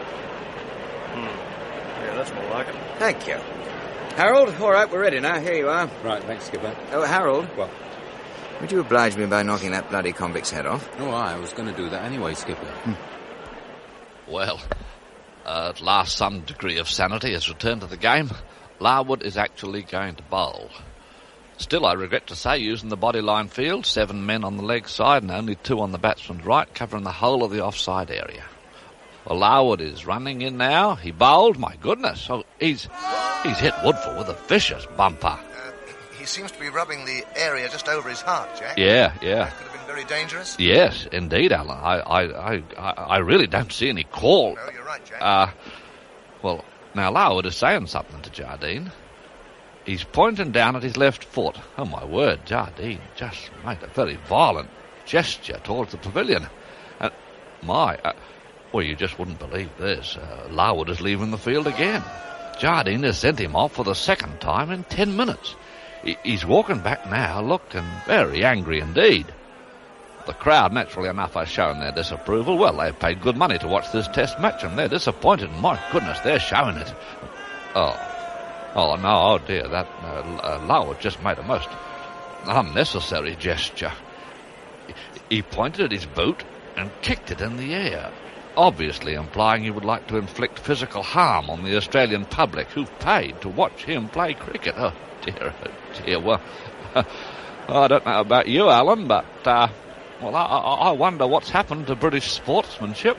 Yeah, that's more like it. Thank you. Harold, all right, we're ready now. Here you are. Right, thanks, Skipper. Oh, Harold. What? Would you oblige me by knocking that bloody convict's head off? Oh, I was going to do that anyway, Skipper. Well, at last some degree of sanity has returned to the game. Larwood is actually going to bowl. Still, I regret to say, using the bodyline field, 7 men on the leg side and only 2 on the batsman's right, covering the whole of the offside area. Well, Larwood is running in now. He bowled. My goodness. Oh, he's hit Woodfull with a vicious bumper. He seems to be rubbing the area just over his heart, Jack. Yeah. That could have been very dangerous. Yes, indeed, Alan. I really don't see any call. No, you're right, Jack. Well, now Larwood is saying something to Jardine. He's pointing down at his left foot. Oh, my word, Jardine just made a very violent gesture towards the pavilion. And well, you just wouldn't believe this. Larwood is leaving the field again. Jardine has sent him off for the second time in 10 minutes. He's walking back now, looking very angry indeed. The crowd, naturally enough, are showing their disapproval. Well, they've paid good money to watch this test match, and they're disappointed. My goodness, they're showing it. Oh, no, oh dear, that Larwood just made a most unnecessary gesture. He pointed at his boot and kicked it in the air, obviously implying he would like to inflict physical harm on the Australian public who've paid to watch him play cricket. Oh dear. Well, I don't know about you, Alan, but, I wonder what's happened to British sportsmanship.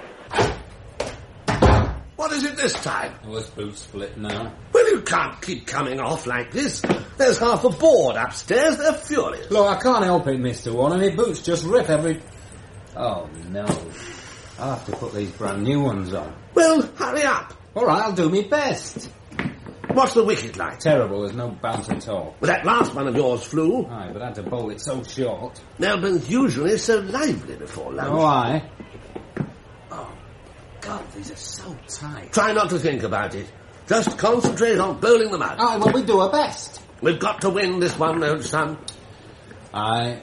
What is it this time? Oh, this boot's split now. Well, you can't keep coming off like this. There's half a board upstairs. They're furious. Look, I can't help it, Mr. Warner. My boots just rip every... Oh, no. I'll have to put these brand new ones on. Well, hurry up. All right, I'll do my best. What's the wicket like? Terrible, there's no bounce at all. Well, that last one of yours flew. Aye, but I had to bowl it so short. Melbourne's usually so lively before lunch. Oh, aye. Oh, God, these are so tight. Try not to think about it. Just concentrate on bowling them out. Aye, well, we do our best. We've got to win this one, old son. Aye.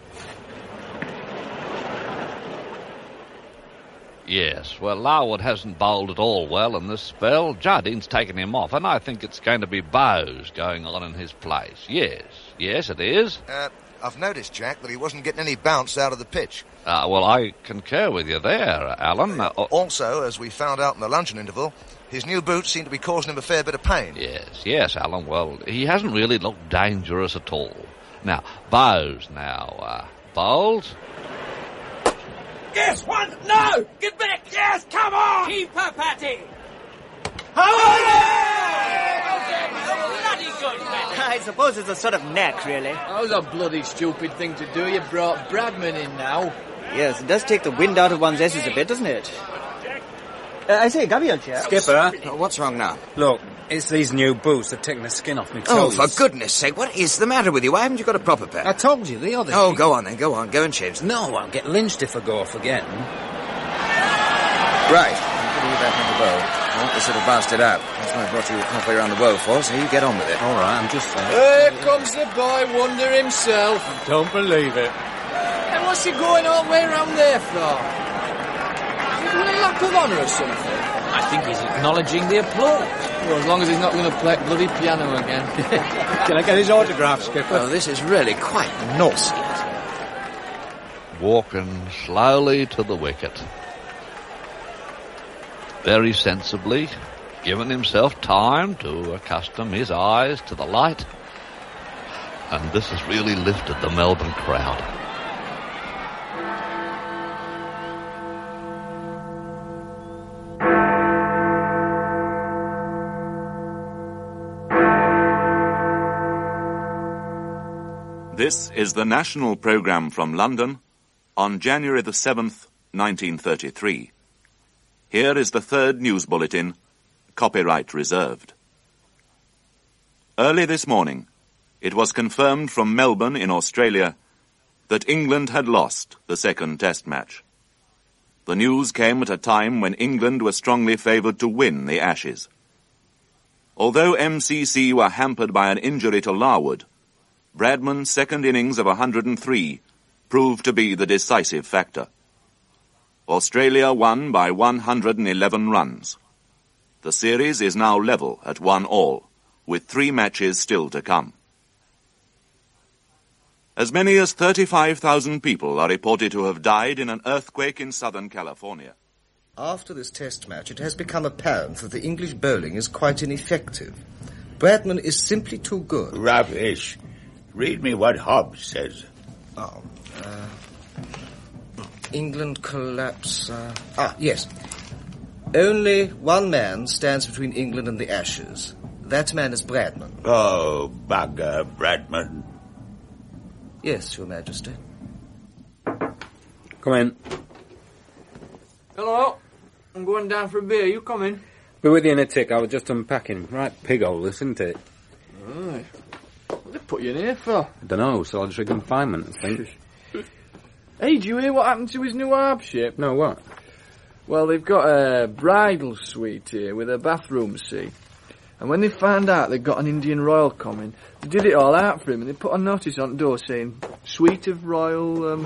Yes, well, Larwood hasn't bowled at all well in this spell. Jardine's taken him off, and I think it's going to be Bowes going on in his place. Yes, it is. I've noticed, Jack, that he wasn't getting any bounce out of the pitch. Well, I concur with you there, Alan. Also, as we found out in the luncheon interval, his new boots seem to be causing him a fair bit of pain. Yes, Alan. Well, he hasn't really looked dangerous at all. Now, Bowes bowls. Yes, one! No! Get back! Yes, come on! Keep her, Patty! Bloody good, Patty! I suppose it's a sort of knack, really. That was a bloody stupid thing to do. You brought Bradman in now. Yes, it does take the wind out of one's S's a bit, doesn't it? I say, Gubby, old chap. Skipper. What's wrong now? Look, it's these new boots that are taking the skin off me Oh, toes. for goodness sake, what is the matter with you? Why haven't you got a proper pair? I told you, the other... Oh, go on then, go on. Go and change them. No, I'll get lynched if I go off again. Right. I'm putting you back on the bow. I want this little bastard out. That's why I brought you halfway around the woe for, so you get on with it. All right, I'm just there. Here comes the boy wonder himself. Don't believe it. what's he going all the way round there for? Is he doing a lap of honour or something? I think he's acknowledging the applause. Well, as long as he's not going to play bloody piano again. Can I get his autograph, Skipper? Well, this is really quite nauseating. Walking slowly to the wicket. Very sensibly, given himself time to accustom his eyes to the light. And this has really lifted the Melbourne crowd. This is the national programme from London on January the 7th, 1933. Here is the third news bulletin, copyright reserved. Early this morning, it was confirmed from Melbourne in Australia that England had lost the second test match. The news came at a time when England was strongly favoured to win the Ashes. Although MCC were hampered by an injury to Larwood, Bradman's second innings of 103 proved to be the decisive factor. Australia won by 111 runs. The series is now level at 1-1, with 3 matches still to come. As many as 35,000 people are reported to have died in an earthquake in Southern California. After this test match, it has become apparent that the English bowling is quite ineffective. Bradman is simply too good. Rubbish. Read me what Hobbes says. England collapse... yes. Only one man stands between England and the Ashes. That man is Bradman. Oh, bugger, Bradman. Yes, Your Majesty. Come in. Hello. I'm going down for a beer. You coming? Be with you in a tick. I was just unpacking. Right pig hole, isn't it? Right. What they put you in here for? I don't know. Solitary confinement, I think. Hey, do you hear what happened to his new harp ship? No, what? Well, they've got a bridal suite here with a bathroom, see? And when they found out they'd got an Indian royal coming, they did it all out for him and they put a notice on the door saying, Suite of Royal...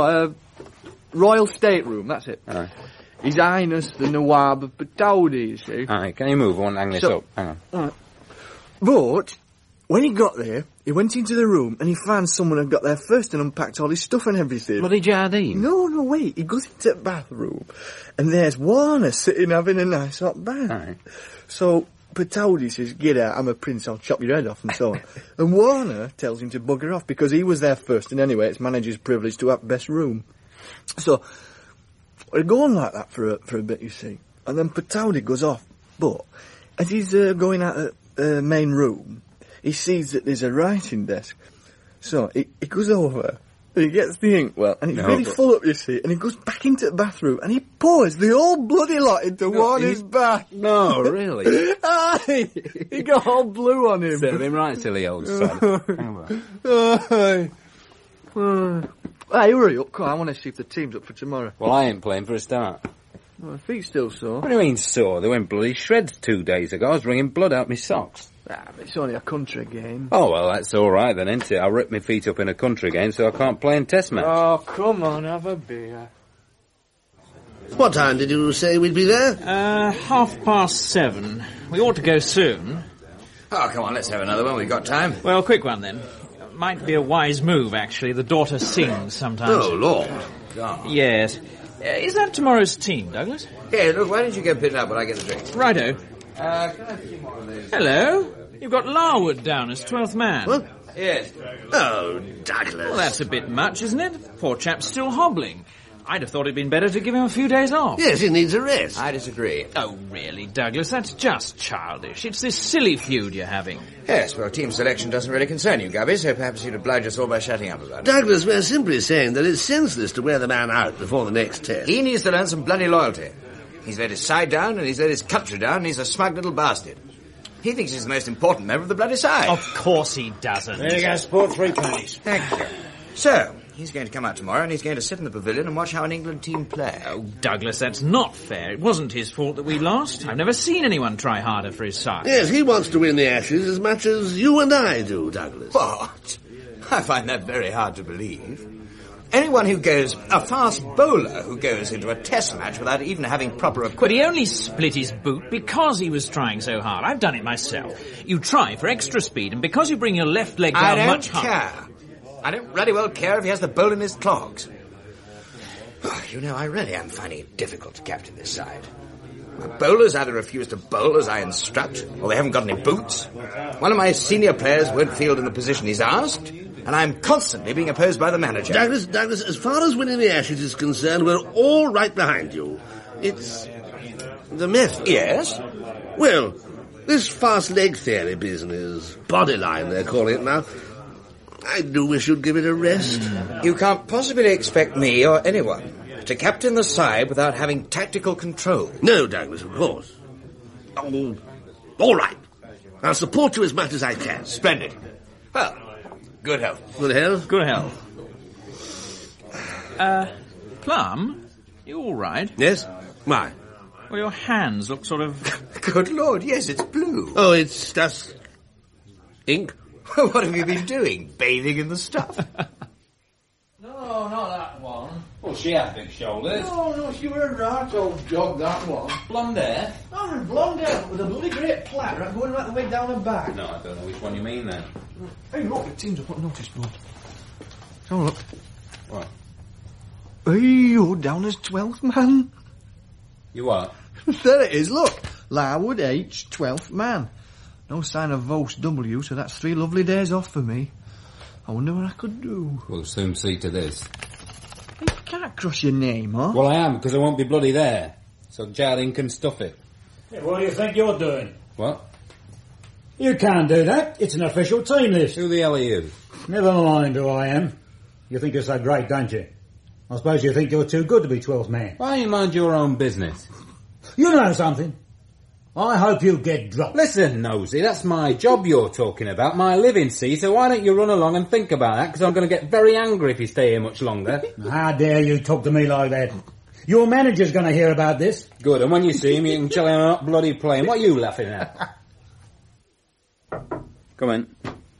Royal Stateroom, that's it. Aye. His Highness the Nawab of Pataudi, you see. Aye, can you move? I want to hang this up. Hang on. Right. But, when he got there, he went into the room and he found someone had got there first and unpacked all his stuff and everything. Bloody Jardine? No, wait. He goes into the bathroom and there's Warner sitting having a nice hot bath. Aye. So, Pataudi says, get out, I'm a prince, I'll chop your head off and so on. And Warner tells him to bugger off because he was there first and anyway it's manager's privilege to have best room. So, we're going like that for a bit, you see. And then Pataudi goes off. But, as he's going out of the main room, he sees that there's a writing desk. So, he goes over, and he gets the inkwell, and it's really full up, you see, and he goes back into the bathroom, and he pours the whole bloody lot into Warner's bath. No, really? Aye! He got all blue on him. Serve him right, silly old son. Aye. Hey, hurry up, come on, I want to see if the team's up for tomorrow. Well, I ain't playing for a start. My feet's still sore. What do you mean sore? They went bloody shreds 2 days ago. I was wringing blood out my socks. But it's only a country game. Oh, well, that's all right then, isn't it? I'll rip my feet up in a country game so I can't play in test match. Oh, come on, have a beer. What time did you say we'd be there? 7:30. We ought to go soon. Oh, come on, let's have another one. We've got time. Well, quick one then. Might be a wise move, actually. The daughter sings sometimes. Oh, Lord. God. Yes. Is that tomorrow's team, Douglas? Hey, look, why don't you go pit up while I get the drinks? Righto. Can I have a few more of these? Hello. You've got Larwood down as 12th man. What? Yes. Oh, Douglas. Well, that's a bit much, isn't it? Poor chap's still hobbling. I'd have thought it'd been better to give him a few days off. Yes, he needs a rest. I disagree. Oh, really, Douglas? That's just childish. It's this silly feud you're having. Yes, well, team selection doesn't really concern you, Gubby, so perhaps you'd oblige us all by shutting up about it. Douglas, we're simply saying that it's senseless to wear the man out before the next test. He needs to learn some bloody loyalty. He's let his side down, and he's let his country down, and he's a smug little bastard. He thinks he's the most important member of the bloody side. Of course he doesn't. There you go, sport, 3 pennies. Thank you. So, he's going to come out tomorrow, and he's going to sit in the pavilion and watch how an England team play. Oh, Douglas, that's not fair. It wasn't his fault that we lost. I've never seen anyone try harder for his side. Yes, he wants to win the Ashes as much as you and I do, Douglas. What? I find that very hard to believe. Anyone who goes, a fast bowler who goes into a test match without even having proper equipment... But he only split his boot because he was trying so hard. I've done it myself. You try for extra speed, and because you bring your left leg down much harder... I don't bloody well care if he has the bowl in his clogs. Oh, you know, I really am finding it difficult to captain this side. The bowlers either refuse to bowl as I instruct, or they haven't got any boots. One of my senior players won't field in the position he's asked, and I'm constantly being opposed by the manager. Douglas, as far as winning the Ashes is concerned, we're all right behind you. It's the method. Yes? Well, this fast leg theory business, bodyline they're calling it now, I do wish you'd give it a rest. You can't possibly expect me or anyone to captain the side without having tactical control. No, Douglas, of course. Oh, all right. I'll support you as much as I can. Splendid. Well, good health. Good health? Good health. Plum, you all right? Yes? Why? Well, your hands look sort of... Good Lord, yes, it's blue. Oh, it's just... ink? What have you been doing? Bathing in the stuff? No, not that one. Well, she had big shoulders. No, she were a right old jog, that one. Blonde hair? Oh, blonde hair with a bloody great platter going right the way down her back. No, I don't know which one you mean then. Hey, look, it seems I've got notice board. Oh, look. What? Hey, you're down as 12th man. You what? There it is, look. Larwood H, 12th man. No sign of Vos W, so that's 3 lovely days off for me. I wonder what I could do. We'll soon see to this. You can't cross your name, huh? Well, I am, because I won't be bloody there. So Jardine can stuff it. Yeah, what do you think you're doing? What? You can't do that. It's an official team list. Who the hell are you? Never mind who I am. You think you're so great, don't you? I suppose you think you're too good to be 12th man. Why don't you mind your own business? You know something. I hope you get dropped. Listen, Nosey, that's my job you're talking about, my living, see, so why don't you run along and think about that, because I'm going to get very angry if you stay here much longer. How dare you talk to me like that? Your manager's going to hear about this. Good, and when you see him, you can tell him I'm not bloody playing. What are you laughing at? Come in.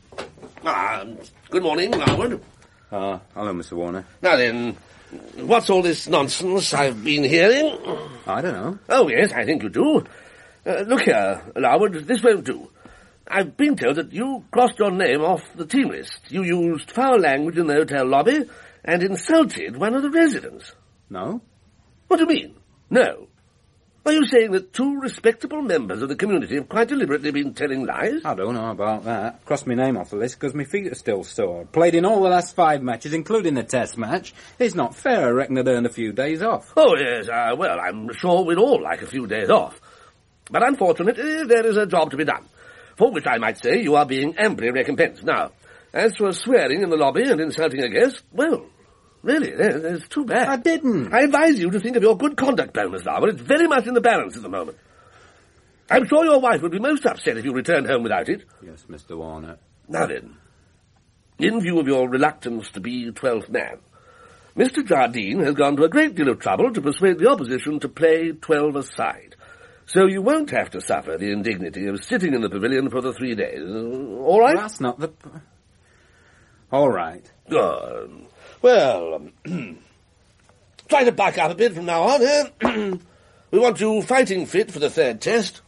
Good morning, Larwood. Hello, Mr. Warner. Now then, what's all this nonsense I've been hearing? I don't know. Oh, yes, I think you do. Look here, Larwood, this won't do. I've been told that you crossed your name off the team list. You used foul language in the hotel lobby and insulted one of the residents. No? What do you mean? No. Are you saying that 2 respectable members of the community have quite deliberately been telling lies? I don't know about that. Crossed my name off the list because my feet are still sore. Played in all the last 5 matches, including the test match. It's not fair. I reckon I'd earned a few days off. Oh, yes, well, I'm sure we'd all like a few days off. But unfortunately, there is a job to be done, for which I might say you are being amply recompensed. Now, as for swearing in the lobby and insulting a guest, well, really, that's too bad. I didn't. I advise you to think of your good conduct bonus now, but it's very much in the balance at the moment. I'm sure your wife would be most upset if you returned home without it. Yes, Mr. Warner. Now then, in view of your reluctance to be 12th man, Mr. Jardine has gone to a great deal of trouble to persuade the opposition to play 12 aside. So you won't have to suffer the indignity of sitting in the pavilion for the 3 days. All right? Well, that's not the... All right. Well, try to back up a bit from now on, eh? We want you fighting fit for the 3rd test.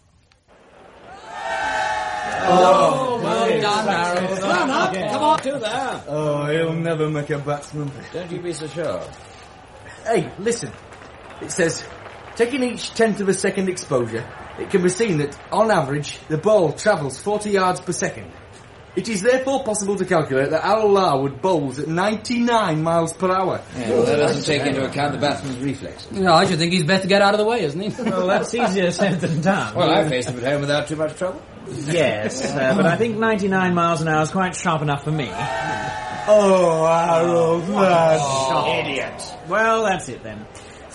Oh, well done, Harold. Come on, do that. Oh, he'll never make a batsman. Don't you be so sure. Hey, listen. It says, taking each 10th of a second exposure, it can be seen that, on average, the ball travels 40 yards per second. It is therefore possible to calculate that Harold Larwood bowls at 99 miles per hour. Yeah, well, that doesn't take into account the batsman's reflexes. No, I should think he's better get out of the way, isn't he? Well, that's easier said than done. Well, I faced him at home without too much trouble. Yes, but I think 99 miles an hour is quite sharp enough for me. Oh, Harold, man. Idiot. Well, that's it then.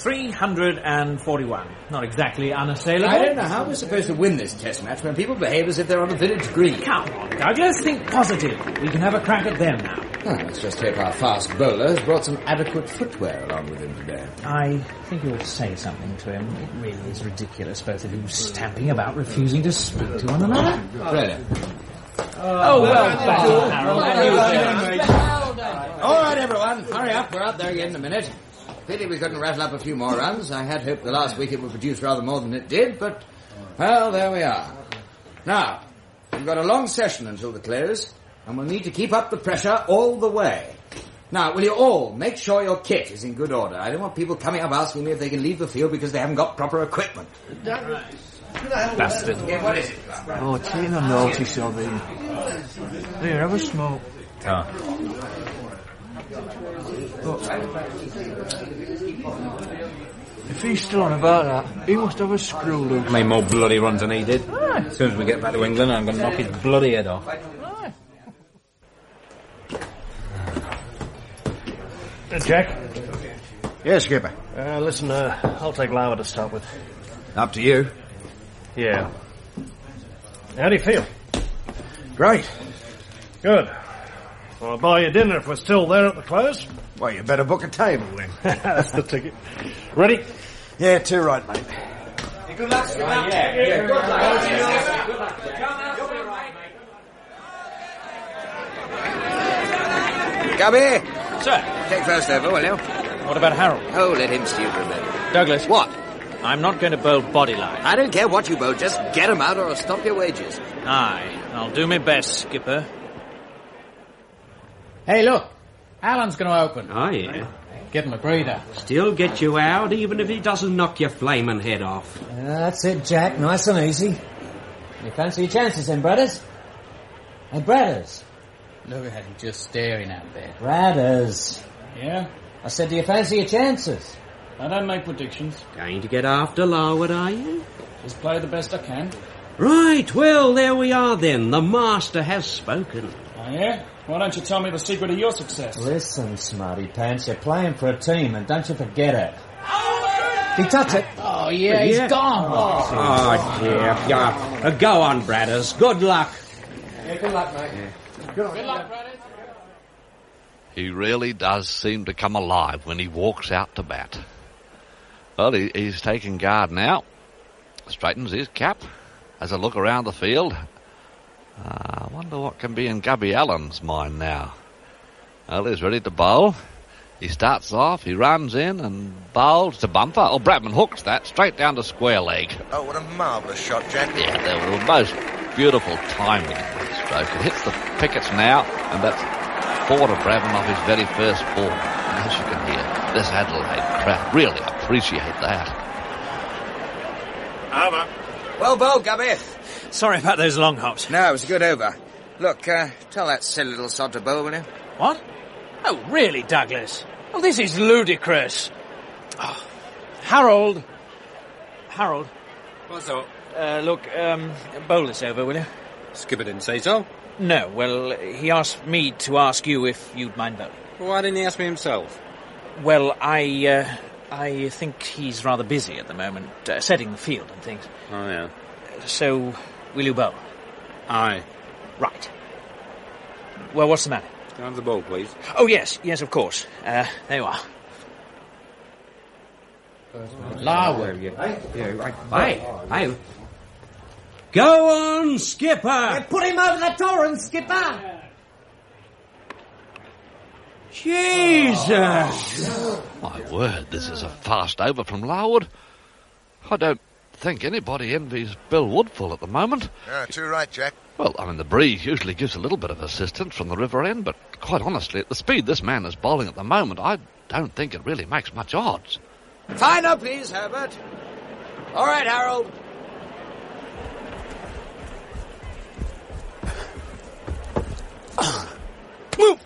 341. Not exactly unassailable. I don't know how we're supposed to win this test match when people behave as if they're on the village green. Come on, Douglas, think positive. We can have a crack at them now. Well, let's just hope our fast bowler has brought some adequate footwear along with him today. I think you ought to say something to him. It really is ridiculous, both of you stamping about, refusing to speak to one another. Really? Oh, well done, Harold. Well done. All right, everyone, hurry up. We're out there again in a minute. Pity we couldn't rattle up a few more runs. I had hoped the last week it would produce rather more than it did, but, well, there we are. Now, we've got a long session until the close, and we'll need to keep up the pressure all the way. Now, will you all make sure your kit is in good order? I don't want people coming up asking me if they can leave the field because they haven't got proper equipment. Bastard. Yeah, what is it? Oh, take no notice of him. Here, have a smoke. If he's still on about that, he must have a screw loose. Made more bloody runs than he did. As soon as we get back to England, I'm going to knock his bloody head off. Jack? Yes, Skipper. Listen, I'll take Lava to start with. Up to you. Yeah. How do you feel? Great. Good. Well, I'll buy you dinner if we're still there at the close. Well, you better book a table then. That's the ticket. Ready? Yeah, too right, mate. Good luck, Skipper. Good luck. Gubby! Sir. Take first over, will you? What about Harold? Oh, let him steal for a minute. Douglas. What? I'm not going to bowl body line. I don't care what you bowl, just get him out or I'll stop your wages. Aye, I'll do my best, Skipper. Hey, look. Alan's going to open. Oh, yeah. Give him a breather. Still get you out, even if he doesn't knock your flaming head off. That's it, Jack. Nice and easy. You fancy your chances then, brothers? Hey, brothers. Look at him just staring out there. Brothers. Yeah? I said, do you fancy your chances? I don't make predictions. Going to get after Larwood, are you? Just play the best I can. Right, well, there we are then. The master has spoken. Oh, yeah? Why don't you tell me the secret of your success? Listen, smarty pants, you're playing for a team, and don't you forget it. Did he touch it? Oh, yeah, he's gone. Oh, dear. Yeah. Go on, Bradders. Good luck. Yeah, good luck, mate. Yeah. Good luck, brothers. He really does seem to come alive when he walks out to bat. Well, he's taking guard now. Straightens his cap. Has a look around the field. I wonder what can be in Gubby Allen's mind now. Well, he's ready to bowl. He starts off, he runs in and bowls to bumper. Oh, Bradman hooks that straight down to square leg. Oh, what a marvellous shot, Jack. Yeah, there was most beautiful timing in that stroke. It hits the pickets now, and that's 4 to Bradman off his very first ball. And as you can hear, this Adelaide crowd really appreciate that. Over. Well bowled, Gubby. Sorry about those long hops. No, it was a good over. Look, tell that silly little sod to bowl, will you? What? Oh, really, Douglas? Oh, this is ludicrous. Oh, Harold. What's up? Look, bowl this over, will you? Skipper didn't say so. No, well, he asked me to ask you if you'd mind bowling. Why didn't he ask me himself? Well, I think he's rather busy at the moment, setting the field and things. Oh, yeah. So, will you bowl? Aye. Right. Well, what's the matter? Can I have the ball, please? Oh, yes, of course. There you are. Larwood. Hey. Go on, Skipper. Put him over the torrent, Skipper. Jesus. My word, this is a fast over from Larwood. I don't think anybody envies Bill Woodfull at the moment. Yeah, too right, Jack. Well, I mean, the breeze usually gives a little bit of assistance from the river end, but quite honestly, at the speed this man is bowling at the moment, I don't think it really makes much odds. Fine up, please, Herbert. All right, Harold. Move!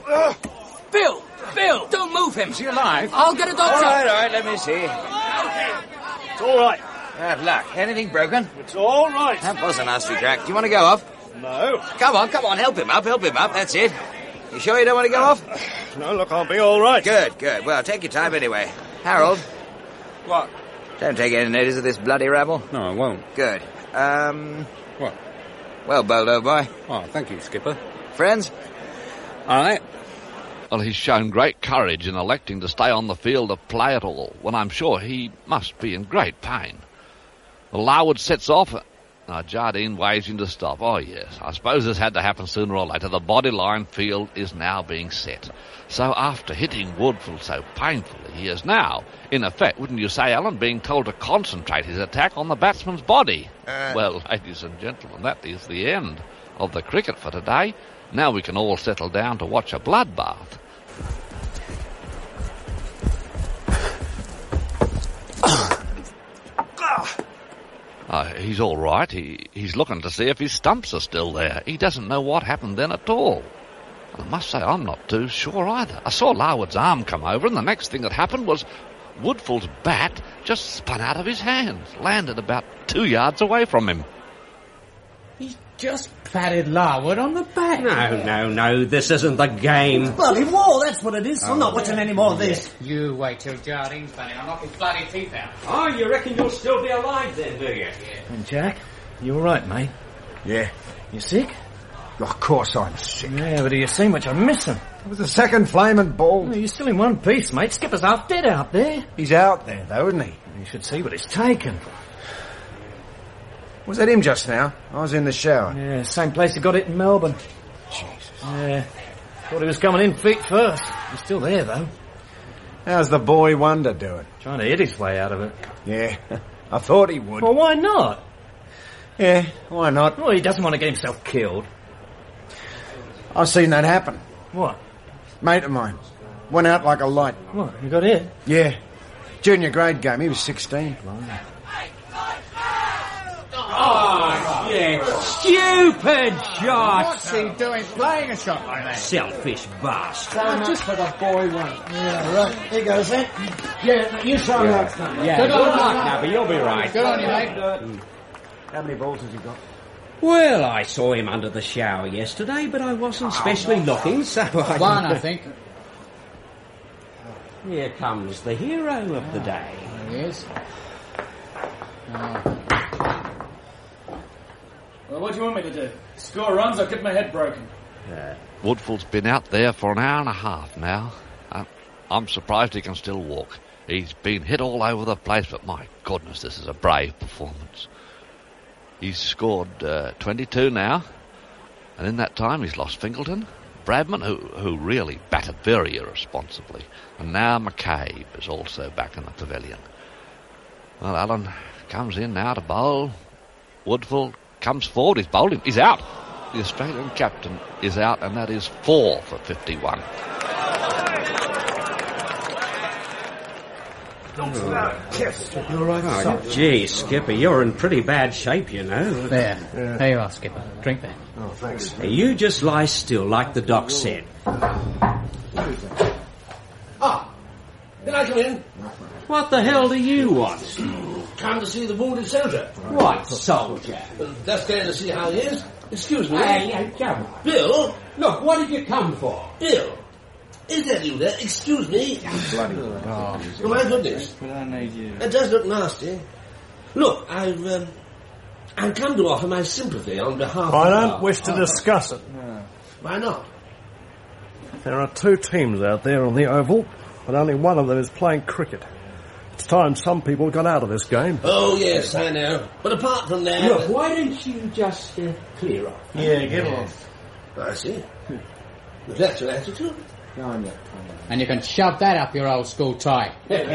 Bill, don't move him. Is he alive? I'll get a doctor. All right, let me see. It's all right. Bad luck. Anything broken? It's all right. That was a nasty crack. Do you want to go off? No. Come on, help him up. That's it. You sure you don't want to go off? No, look, I'll be all right. Good. Well, take your time anyway. Harold. What? Don't take any notice of this bloody rabble. No, I won't. Good. What? Well bowled, old boy. Oh, thank you, Skipper. Friends? Aye. Well, he's shown great courage in electing to stay on the field of play at all, when I'm sure he must be in great pain. Well, Larwood sets off, Now, Jardine waves him to stop. Oh, yes, I suppose this had to happen sooner or later. The bodyline field is now being set. So after hitting Woodfull so painfully, he is now, in effect, wouldn't you say, Alan, being told to concentrate his attack on the batsman's body. Well, ladies and gentlemen, that is the end of the cricket for today. Now we can all settle down to watch a bloodbath. He's all right. He's looking to see if his stumps are still there. He doesn't know what happened then at all. I must say I'm not too sure either. I saw Larwood's arm come over, and the next thing that happened was Woodfull's bat just spun out of his hands, landed about 2 yards away from him. Just patted Larwood on the back. No, this isn't the game. It's bloody war, that's what it is. I'm not watching any more of this. You wait till Jardine's funny. I'll knock his bloody teeth out. Oh, you reckon you'll still be alive then, do you? And Jack, you all right, mate? Yeah. You sick? Of course I'm sick. Yeah, but do you see much I'm missing? It was the second flaming ball. Well, you're still in one piece, mate. Skipper's half dead out there. He's out there, though, isn't he? You should see what he's taken. Was that him just now? I was in the shower. Yeah, same place he got it in Melbourne. Jesus. Yeah. Thought he was coming in feet first. He's still there, though. How's the boy wonder doing? Trying to hit his way out of it. Yeah, I thought he would. Well, why not? Yeah, why not? Well, he doesn't want to get himself killed. I've seen that happen. What? Mate of mine. Went out like a light. What, you got hit? Yeah. Junior grade game. He was 16. Oh, yeah. Stupid shot. What's he doing playing a shot like that? Selfish bastard. Just for the boy one. Yeah, right. Here goes, eh? Yeah, you saw that. Yeah, good luck, Nabby. You'll be right. Good on you, mate. How many balls has he got? Well, I saw him under the shower yesterday, but I wasn't specially looking, so I... One, I think. Here comes the hero of the day. There he is. Well, what do you want me to do? Score runs or get my head broken? Woodfull's been out there for an hour and a half now. I'm surprised he can still walk. He's been hit all over the place, but my goodness, this is a brave performance. He's scored 22 now, and in that time he's lost Fingleton, Bradman, who really batted very irresponsibly, and now McCabe is also back in the pavilion. Well, Allen comes in now to bowl. Woodfull comes forward, he's bowled him, he's out. The Australian captain is out, and that is 4 for 51. Oh, gee, Skipper, you're in pretty bad shape, you know. There. Yeah. There you are, Skipper. Drink that. Oh, thanks. You just lie still, like the doc said. Ah, can I come in? What the hell do you want? Come to see the wounded soldier. What soldier? Just going to see how he is. Excuse me. Hey, come on. Bill? Look, what did you come for? Bill? Is that you there? Excuse me. Bloody oh, my goodness. But I need you. It does look nasty. Look, I've come to offer my sympathy on behalf I of... don't wish to discuss it. Why not? There are 2 teams out there on the Oval, but only one of them is playing cricket. It's time some people got out of this game. Oh, yes, I know. But apart from that... Look, why don't you just clear off? Yeah, get off. I see. If that's your attitude... And you can shove that up your old school tie.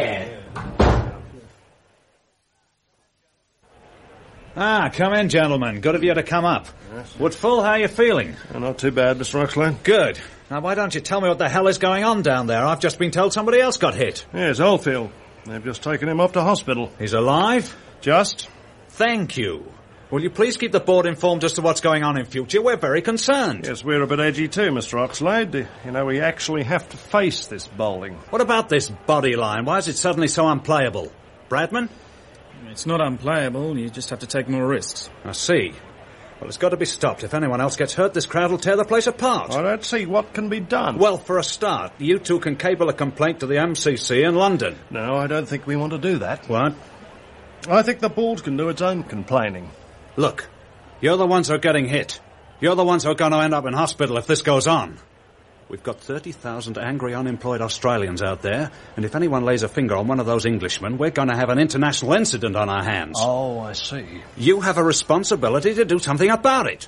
Come in, gentlemen. Good of you to come up. Woodfull, how are you feeling? Not too bad, Mr. Oxlade. Good. Now, why don't you tell me what the hell is going on down there? I've just been told somebody else got hit. Yes, Oldfield. They've just taken him off to hospital. He's alive? Just. Thank you. Will you please keep the board informed as to what's going on in future? We're very concerned. Yes, we're a bit edgy too, Mr. Oxlade. You know, we actually have to face this bowling. What about this body line? Why is it suddenly so unplayable? Bradman? It's not unplayable. You just have to take more risks. I see. Well, it's got to be stopped. If anyone else gets hurt, this crowd will tear the place apart. I don't see what can be done. Well, for a start, you two can cable a complaint to the MCC in London. No, I don't think we want to do that. What? I think the board can do its own complaining. Look, you're the ones who are getting hit. You're the ones who are going to end up in hospital if this goes on. We've got 30,000 angry unemployed Australians out there, and if anyone lays a finger on one of those Englishmen, we're going to have an international incident on our hands. Oh, I see. You have a responsibility to do something about it.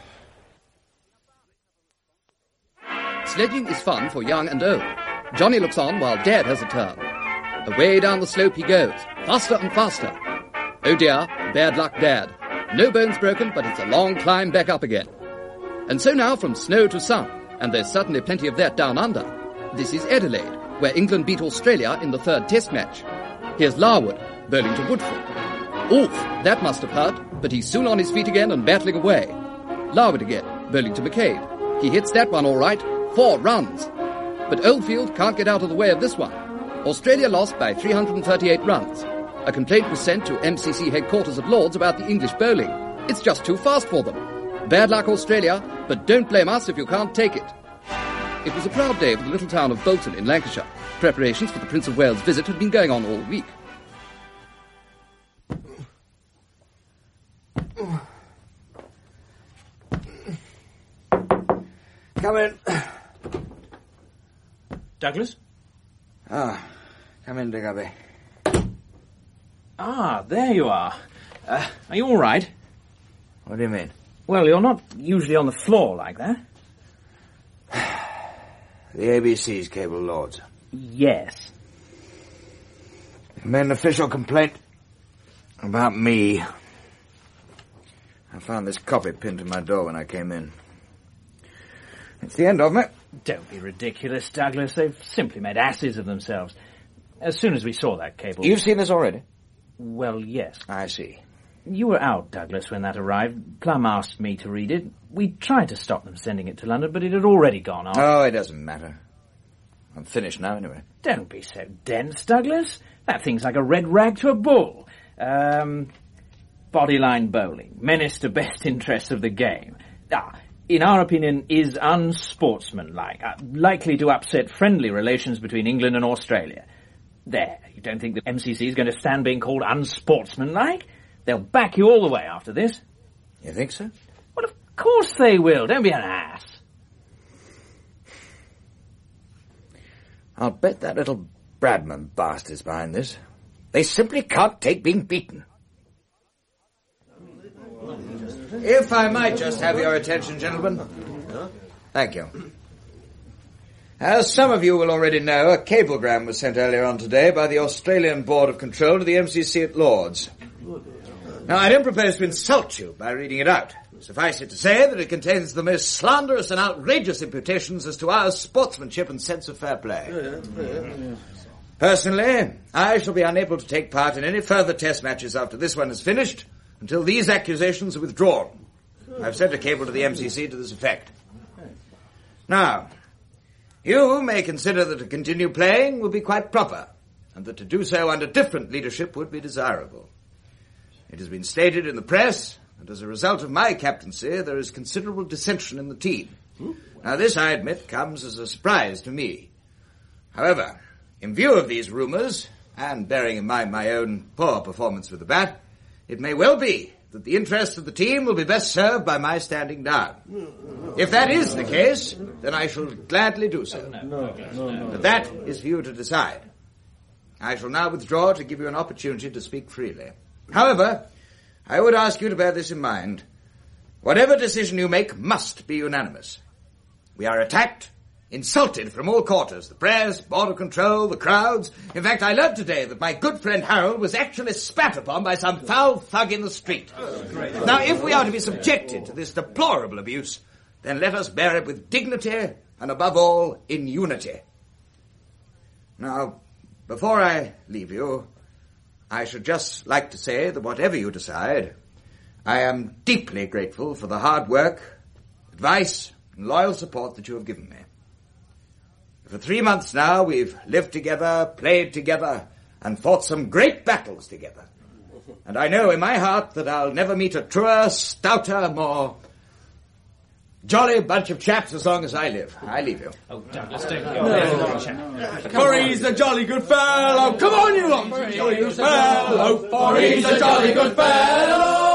Sledging is fun for young and old. Johnny looks on while Dad has a turn. Away down the slope he goes, faster and faster. Oh dear, bad luck Dad. No bones broken, but it's a long climb back up again. And so now from snow to sun, and there's certainly plenty of that down under. This is Adelaide, where England beat Australia in the third test match. Here's Larwood, bowling to Woodford. Oof, that must have hurt, but he's soon on his feet again and battling away. Larwood again, bowling to McCabe. He hits that one all right, 4 runs. But Oldfield can't get out of the way of this one. Australia lost by 338 runs. A complaint was sent to MCC headquarters at Lords about the English bowling. It's just too fast for them. Bad luck, Australia, but don't blame us if you can't take it. It was a proud day for the little town of Bolton in Lancashire. Preparations for the Prince of Wales' visit had been going on all week. Come in. Douglas? Ah, come in, Digby. Ah, there you are. Are you all right? What do you mean? Well, you're not usually on the floor like that. The ABC's cable Lords. Yes. They made an official complaint about me. I found this copy pinned to my door when I came in. It's the end of me. Don't be ridiculous, Douglas. They've simply made asses of themselves. As soon as we saw that cable... You've seen this already? Well, yes. I see. You were out, Douglas, when that arrived. Plum asked me to read it. We tried to stop them sending it to London, but it had already gone off. Oh, it doesn't matter. I'm finished now, anyway. Don't be so dense, Douglas. That thing's like a red rag to a bull. Bodyline bowling. Menace to best interests of the game. In our opinion, is unsportsmanlike. Likely to upset friendly relations between England and Australia. There. You don't think the MCC is going to stand being called unsportsmanlike? They'll back you all the way after this. You think so? Well, of course they will. Don't be an ass. I'll bet that little Bradman bastard's behind this. They simply can't take being beaten. If I might just have your attention, gentlemen. Thank you. As some of you will already know, a cablegram was sent earlier on today by the Australian Board of Control to the MCC at Lords. Now, I don't propose to insult you by reading it out. Suffice it to say that it contains the most slanderous and outrageous imputations as to our sportsmanship and sense of fair play. Personally, I shall be unable to take part in any further test matches after this one is finished until these accusations are withdrawn. I've sent a cable to the MCC to this effect. Now, you may consider that to continue playing would be quite proper, and that to do so under different leadership would be desirable. It has been stated in the press that as a result of my captaincy, there is considerable dissension in the team. Now, this, I admit, comes as a surprise to me. However, in view of these rumours, and bearing in mind my own poor performance with the bat, it may well be that the interests of the team will be best served by my standing down. If that is the case, then I shall gladly do so. But that is for you to decide. I shall now withdraw to give you an opportunity to speak freely. However, I would ask you to bear this in mind. Whatever decision you make must be unanimous. We are attacked, insulted from all quarters, the press, Board of Control, the crowds. In fact, I learned today that my good friend Harold was actually spat upon by some foul thug in the street. Now, if we are to be subjected to this deplorable abuse, then let us bear it with dignity and, above all, in unity. Now, before I leave you, I should just like to say that whatever you decide, I am deeply grateful for the hard work, advice, and loyal support that you have given me. For 3 months now, we've lived together, played together, and fought some great battles together. And I know in my heart that I'll never meet a truer, stouter, more jolly bunch of chaps as long as I live. I leave you. Oh, Douglas, don't go. For he's a jolly good fellow. Come on, you lot. For he's a fellow. For he's a jolly good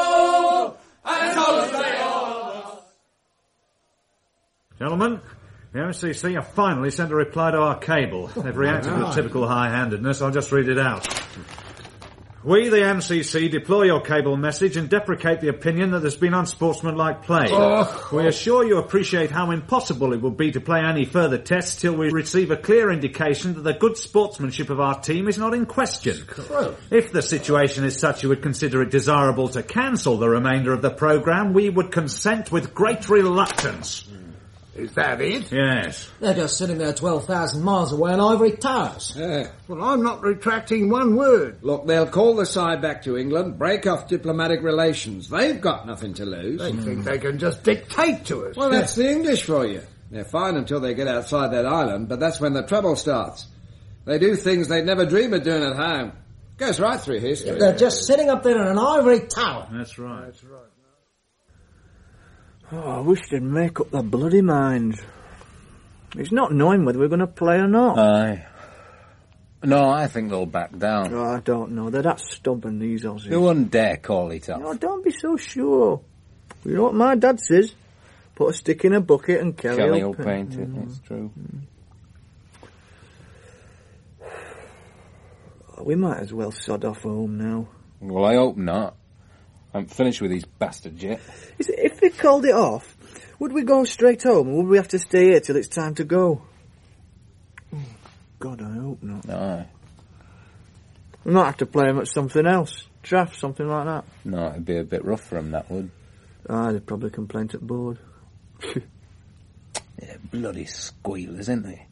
fellow. And all say all. Gentlemen, The MCC have finally sent a reply to our cable. They've reacted with typical high-handedness. I'll just read it out. We, the MCC, deplore your cable message and deprecate the opinion that there's been unsportsmanlike play. We assure you appreciate how impossible it will be to play any further tests till we receive a clear indication that the good sportsmanship of our team is not in question. If the situation is such you would consider it desirable to cancel the remainder of the programme, we would consent with great reluctance. Is that it? Yes. They're just sitting there 12,000 miles away in ivory towers. Yeah. Well, I'm not retracting one word. Look, they'll call the side back to England, break off diplomatic relations. They've got nothing to lose. They think they can just dictate to us. Well, that's the English for you. They're fine until they get outside that island, but that's when the trouble starts. They do things they'd never dream of doing at home. Goes right through history. They're just sitting up there in an ivory tower. That's right. That's right. Oh, I wish they'd make up their bloody minds. It's not knowing whether we're going to play or not. Aye. No, I think they'll back down. Oh, I don't know. They're that stubborn, these Aussies. You wouldn't dare call it off. No, don't be so sure. You know what my dad says? Put a stick in a bucket and Kelly will paint it. That's true. We might as well sod off home now. Well, I hope not. I'm finished with these bastards yet. If they called it off, would we go straight home, or would we have to stay here till it's time to go? Oh, God, I hope not. No. We might have to play them at something else. Draft, something like that. No, it'd be a bit rough for them, that would. Ah, they'd probably complain to the board. Yeah, bloody squealers, isn't they?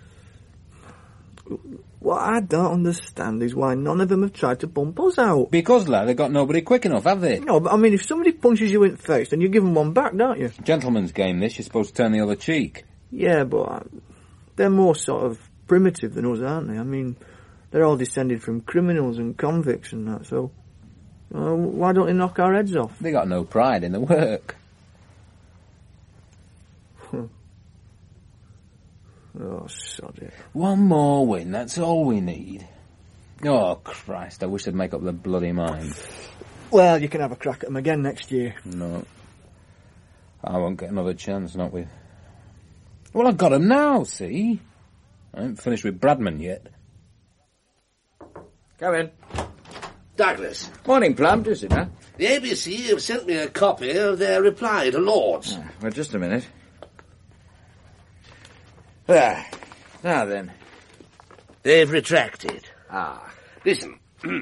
What I don't understand is why none of them have tried to bump us out. Because, lad, they've got nobody quick enough, have they? No, but I mean, if somebody punches you in the face, then you give them one back, don't you? Gentleman's game, this. You're supposed to turn the other cheek. Yeah, but they're more sort of primitive than us, aren't they? I mean, they're all descended from criminals and convicts and that, so why don't they knock our heads off? They got no pride in the work. Oh, sod it. One more win, that's all we need. Oh, Christ, I wish they'd make up their bloody mind. Well, you can have a crack at them again next year. No. I won't get another chance, not with... Well, I've got 'em now, see? I ain't finished with Bradman yet. Come in. Douglas. Morning, Plum. Do sit down. The ABC have sent me a copy of their reply to Lord's. Well, just a minute. There. Now then. They've retracted. Ah. Listen.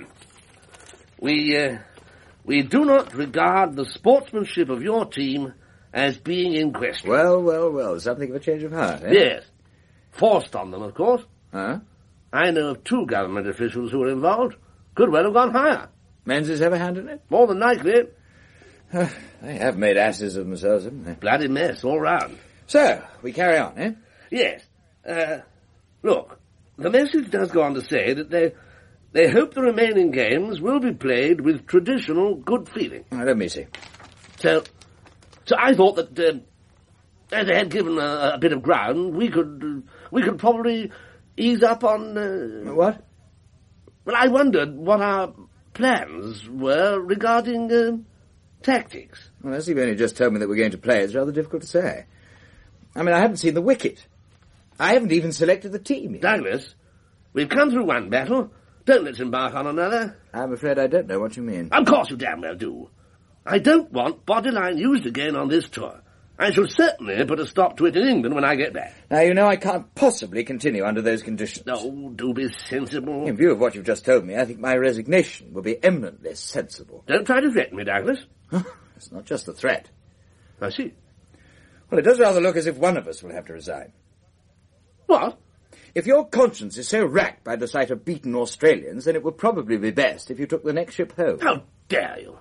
We do not regard the sportsmanship of your team as being in question. Well. Something of a change of heart, eh? Yes. Forced on them, of course. Huh? I know of 2 government officials who were involved. Could well have gone higher. Menzies have a hand in it? More than likely. They have made asses of themselves, haven't they? Bloody mess all round. So, we carry on, eh? Yes. Look, the message does go on to say that they hope the remaining games will be played with traditional good feeling. Let me see. So I thought that, as they had given a bit of ground, we could probably ease up on... What? Well, I wondered what our plans were regarding tactics. Well, as you've only just told me that we're going to play, it's rather difficult to say. I mean, I haven't seen the wicket. I haven't even selected the team yet. Douglas, we've come through one battle. Don't let's embark on another. I'm afraid I don't know what you mean. Of course you damn well do. I don't want bodyline used again on this tour. I shall certainly put a stop to it in England when I get back. Now, you know I can't possibly continue under those conditions. Oh, do be sensible. In view of what you've just told me, I think my resignation will be eminently sensible. Don't try to threaten me, Douglas. It's not just a threat. I see. Well, it does rather look as if one of us will have to resign. What? If your conscience is so racked by the sight of beaten Australians, then it would probably be best if you took the next ship home. How dare you?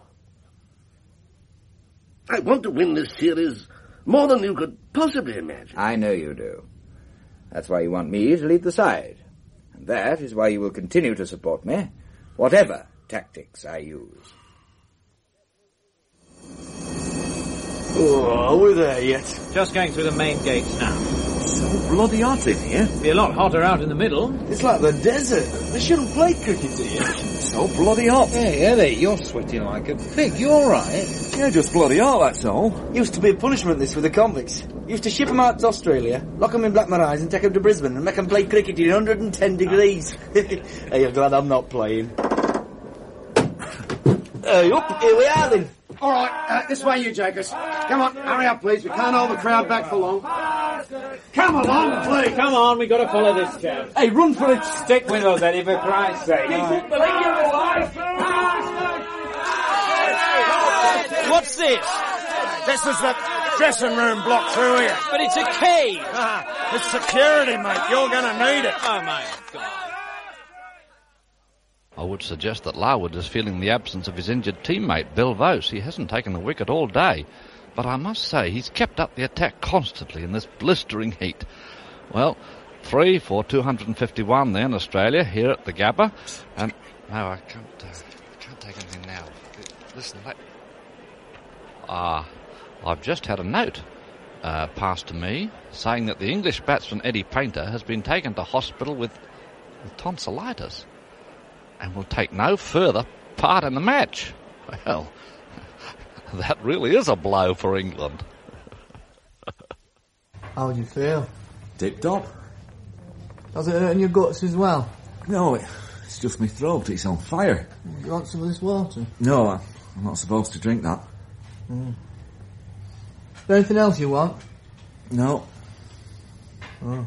I want to win this series more than you could possibly imagine. I know you do. That's why you want me to lead the side. And that is why you will continue to support me, whatever tactics I use. Oh, are we there yet? Just going through the main gates now. So bloody hot in here. Be a lot hotter out in the middle. It's like the desert. They shouldn't play cricket here. So bloody hot. Hey, Eddie, you're sweating like a pig. You all right? Yeah, just bloody hot, that's all. Used to be a punishment, this, for the convicts. You have to ship 'em out to Australia, lock 'em in Black Marais and take 'em to Brisbane and make 'em play cricket in 110 degrees. Hey, you're glad I'm not playing. Hey, up, here we are then. All right, this way you, Jacobs. Come on, hurry up, please. We can't hold the crowd back for long. Come along, please. Come on, we got to follow this chap. Hey, run for it. Stick with us, Eddie, for Christ's sake. What's this? This is the dressing room block through here. But it's a cage. It's security, mate. You're going to need it. Oh, my God. I would suggest that Larwood is feeling the absence of his injured teammate, Bill Vose. He hasn't taken the wicket all day. But I must say, he's kept up the attack constantly in this blistering heat. Well, 3 for 251 then, Australia, here at the Gabba. And no, I can't take anything now. Listen, I've just had a note passed to me saying that the English batsman Eddie Painter has been taken to hospital with tonsillitis and will take no further part in the match. Well, that really is a blow for England. How do you feel? Tip-top. Does it hurt in your guts as well? No, it's just my throat. It's on fire. You want some of this water? No, I'm not supposed to drink that. Is there anything else you want? No. Oh.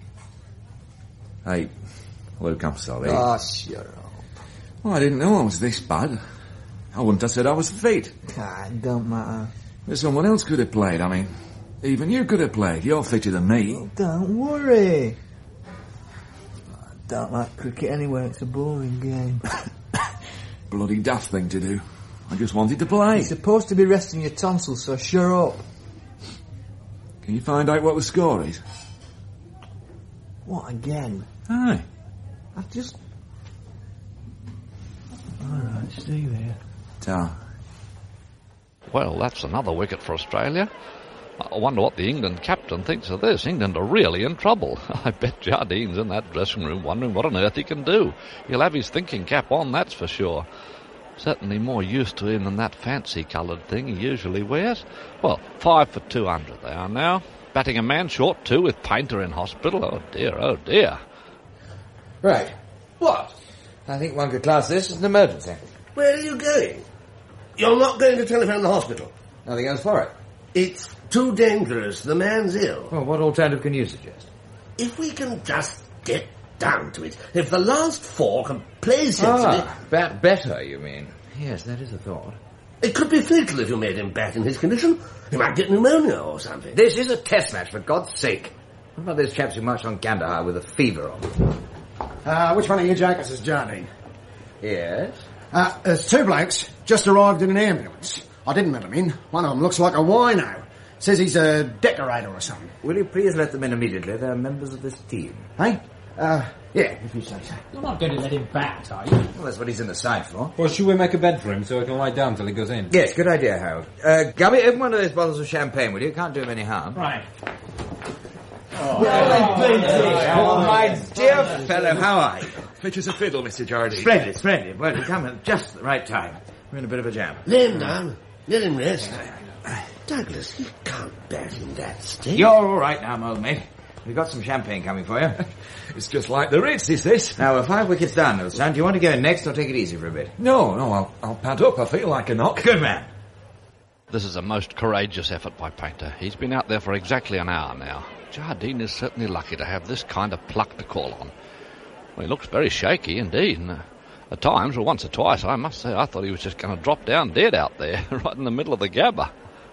Hey, Luke, I'm sorry. Ah, shut up. Well, I didn't know I was this bad. I wouldn't have said I was fit. It don't matter. But someone else could have played. I mean, even you could have played. You're fitter than me. Oh, don't worry. I don't like cricket anyway. It's a boring game. Bloody daft thing to do. I just wanted to play. You're supposed to be resting your tonsils, so shut up. Can you find out what the score is? What, again? Aye. I've just... Alright, stay there. Ta. Well, that's another wicket for Australia. I wonder what the England captain thinks of this. England are really in trouble. I bet Jardine's in that dressing room wondering what on earth he can do. He'll have his thinking cap on, that's for sure. Certainly more used to him than that fancy-coloured thing he usually wears. Well, 5 for 200 they are now. Batting a man short, too, with Painter in hospital. Oh, dear, oh, dear. Right. What? I think one could class this as an emergency. Where are you going? You're not going to telephone the hospital? Nothing else for it. It's too dangerous. The man's ill. Well, what alternative can you suggest? If we can just get down to it. If the last 4 can play sensibly... bat better, you mean? Yes, that is a thought. It could be fatal if you made him bat in his condition. He might get pneumonia or something. This is a test match, for God's sake. What about those chaps who marched on Kandahar with a fever on? Which one of you Jacobs is Jardine? Yes? There's 2 blokes just arrived in an ambulance. I didn't let them in. One of them looks like a wino. Says he's a decorator or something. Will you please let them in immediately? They're members of this team. Hey? Yeah, if you say so. You're not going to let him bat, are you? Well, that's what he's in the side for. Well, should we make a bed for him so he can lie down till he goes in? Yes, good idea, Harold. Gabby, open one of those bottles of champagne, will you? Can't do him any harm. Right. My dear fellow, how are you? Fit as a fiddle, Mr. Jardine. Splendid, splendid. Well, you come at just the right time. We're in a bit of a jam. Lay him down. Let him rest. Douglas, he can't bat in that state. You're all right now, old mate. We've got some champagne coming for you. It's just like the Ritz, is this? Now, we're 5 wickets down, old son. Do you want to go next or take it easy for a bit? No, I'll pad up. I feel like a knock. Good man. This is a most courageous effort by Painter. He's been out there for exactly an hour now. Jardine is certainly lucky to have this kind of pluck to call on. Well, he looks very shaky indeed. And, at times, or once or twice, I must say, I thought he was just going to drop down dead out there, right in the middle of the Gabba.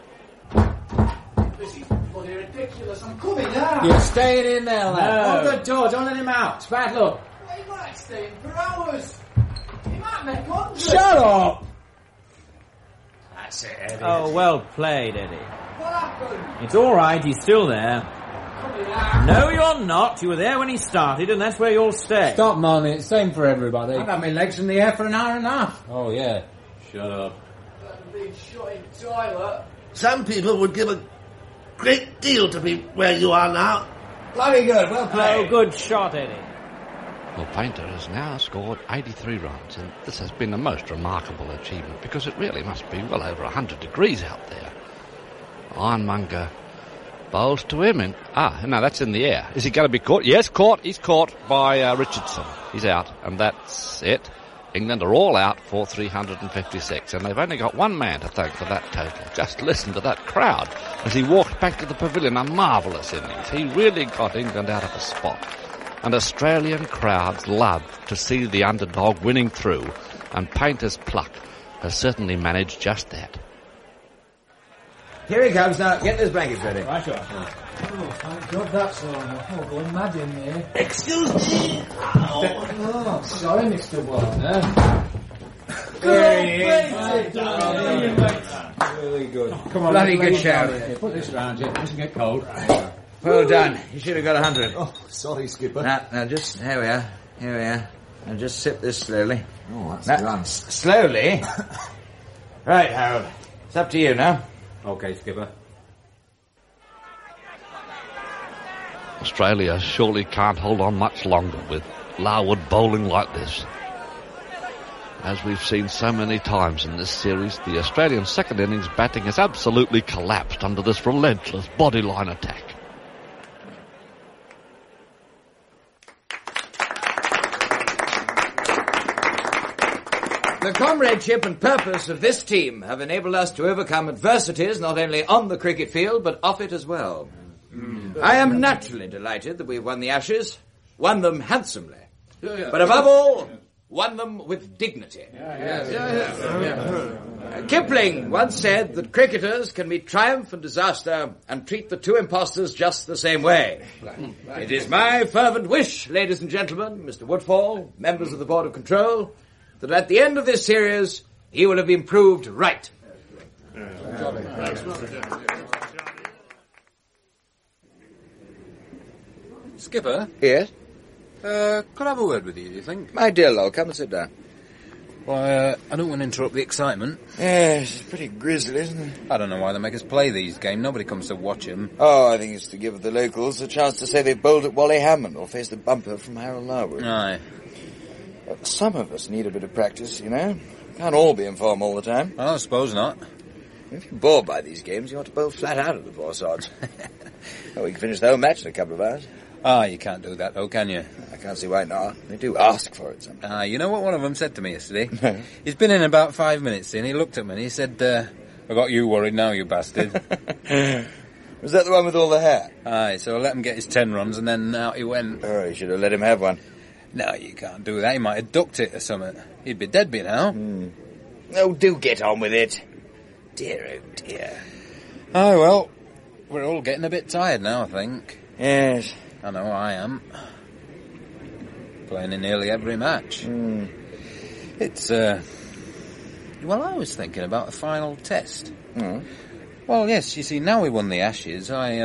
This is bloody ridiculous. I'm coming now. You're staying in there, lad. Hold the door. Don't let him out. It's bad luck. He might stay in for hours. He might make 100. Shut up! That's it, Eddie. Oh, well played, Eddie. What happened? It's all right, he's still there. No, you're not. You were there when he started, and that's where you'll stay. Stop moaning. It's same for everybody. I've had my legs in the air for an hour and a half. Oh, yeah. Shut up. I've been shot in the toilet. Some people would give a great deal to be where you are now. Very good. Well played. Oh, good shot, Eddie. Well, Painter has now scored 83 runs, and this has been the most remarkable achievement, because it really must be well over 100 degrees out there. Ironmonger Bowls to him and... no, that's in the air. Is he going to be caught? Yes, caught. He's caught by Richardson. He's out, and that's it. England are all out for 356, and they've only got one man to thank for that total. Just listen to that crowd as he walked back to the pavilion. A marvellous innings. He really got England out of a spot. And Australian crowds love to see the underdog winning through, and Painter's pluck has certainly managed just that. Here he comes now. Get those blankets ready. Right, sure. Oh, thank God that's all. Oh, going mad in there. Excuse me. Oh, sorry, Mr. Warner. Really good. Come on, bloody good shout. Put this round you. It doesn't get cold. Well done. You should have got 100. Oh, sorry, Skipper. Now, just... Here we are. Now, just sip this slowly. Oh, that's now, grand. Slowly. Right, Harold. It's up to you now. Okay, Skipper. Australia surely can't hold on much longer with Larwood bowling like this. As we've seen so many times in this series, the Australian second innings batting has absolutely collapsed under this relentless bodyline attack. The comradeship and purpose of this team have enabled us to overcome adversities not only on the cricket field but off it as well. I am naturally delighted that we've won the Ashes, won them handsomely, but above all, won them with dignity. Kipling once said that cricketers can meet triumph and disaster and treat the two impostors just the same way. It is my fervent wish, ladies and gentlemen, Mr. Woodfall, members of the Board of Control, that at the end of this series, he will have been proved right. Skipper? Yes? Could I have a word with you, do you think? My dear Lowell, come and sit down. Well, I don't want to interrupt the excitement. Yes, it's pretty grisly, isn't it? I don't know why they make us play these games. Nobody comes to watch them. Oh, I think it's to give the locals a chance to say they bowled at Wally Hammond or faced a bumper from Harold Larwood. Aye. Some of us need a bit of practice, you know. Can't all be in form all the time. Well, I suppose not. If you're bored by these games, you ought to bowl flat out of the poor sods. Well, we can finish the whole match in a couple of hours. You can't do that, though, can you? I can't see why not. They do ask for it sometimes. You know what one of them said to me yesterday? He's been in about 5 minutes, and he looked at me and he said, I got you worried now, you bastard. Was that the one with all the hair? Aye, so I let him get his 10 runs, and then out he went. Oh, you should have let him have one. No, you can't do that. He might have ducked it or something. He'd be dead by now. Oh, do get on with it. Dear, oh dear. Oh, well, we're all getting a bit tired now, I think. Yes. I know I am. Playing in nearly every match. It's, well, I was thinking about the final test. Well, yes, you see, now we won the Ashes, I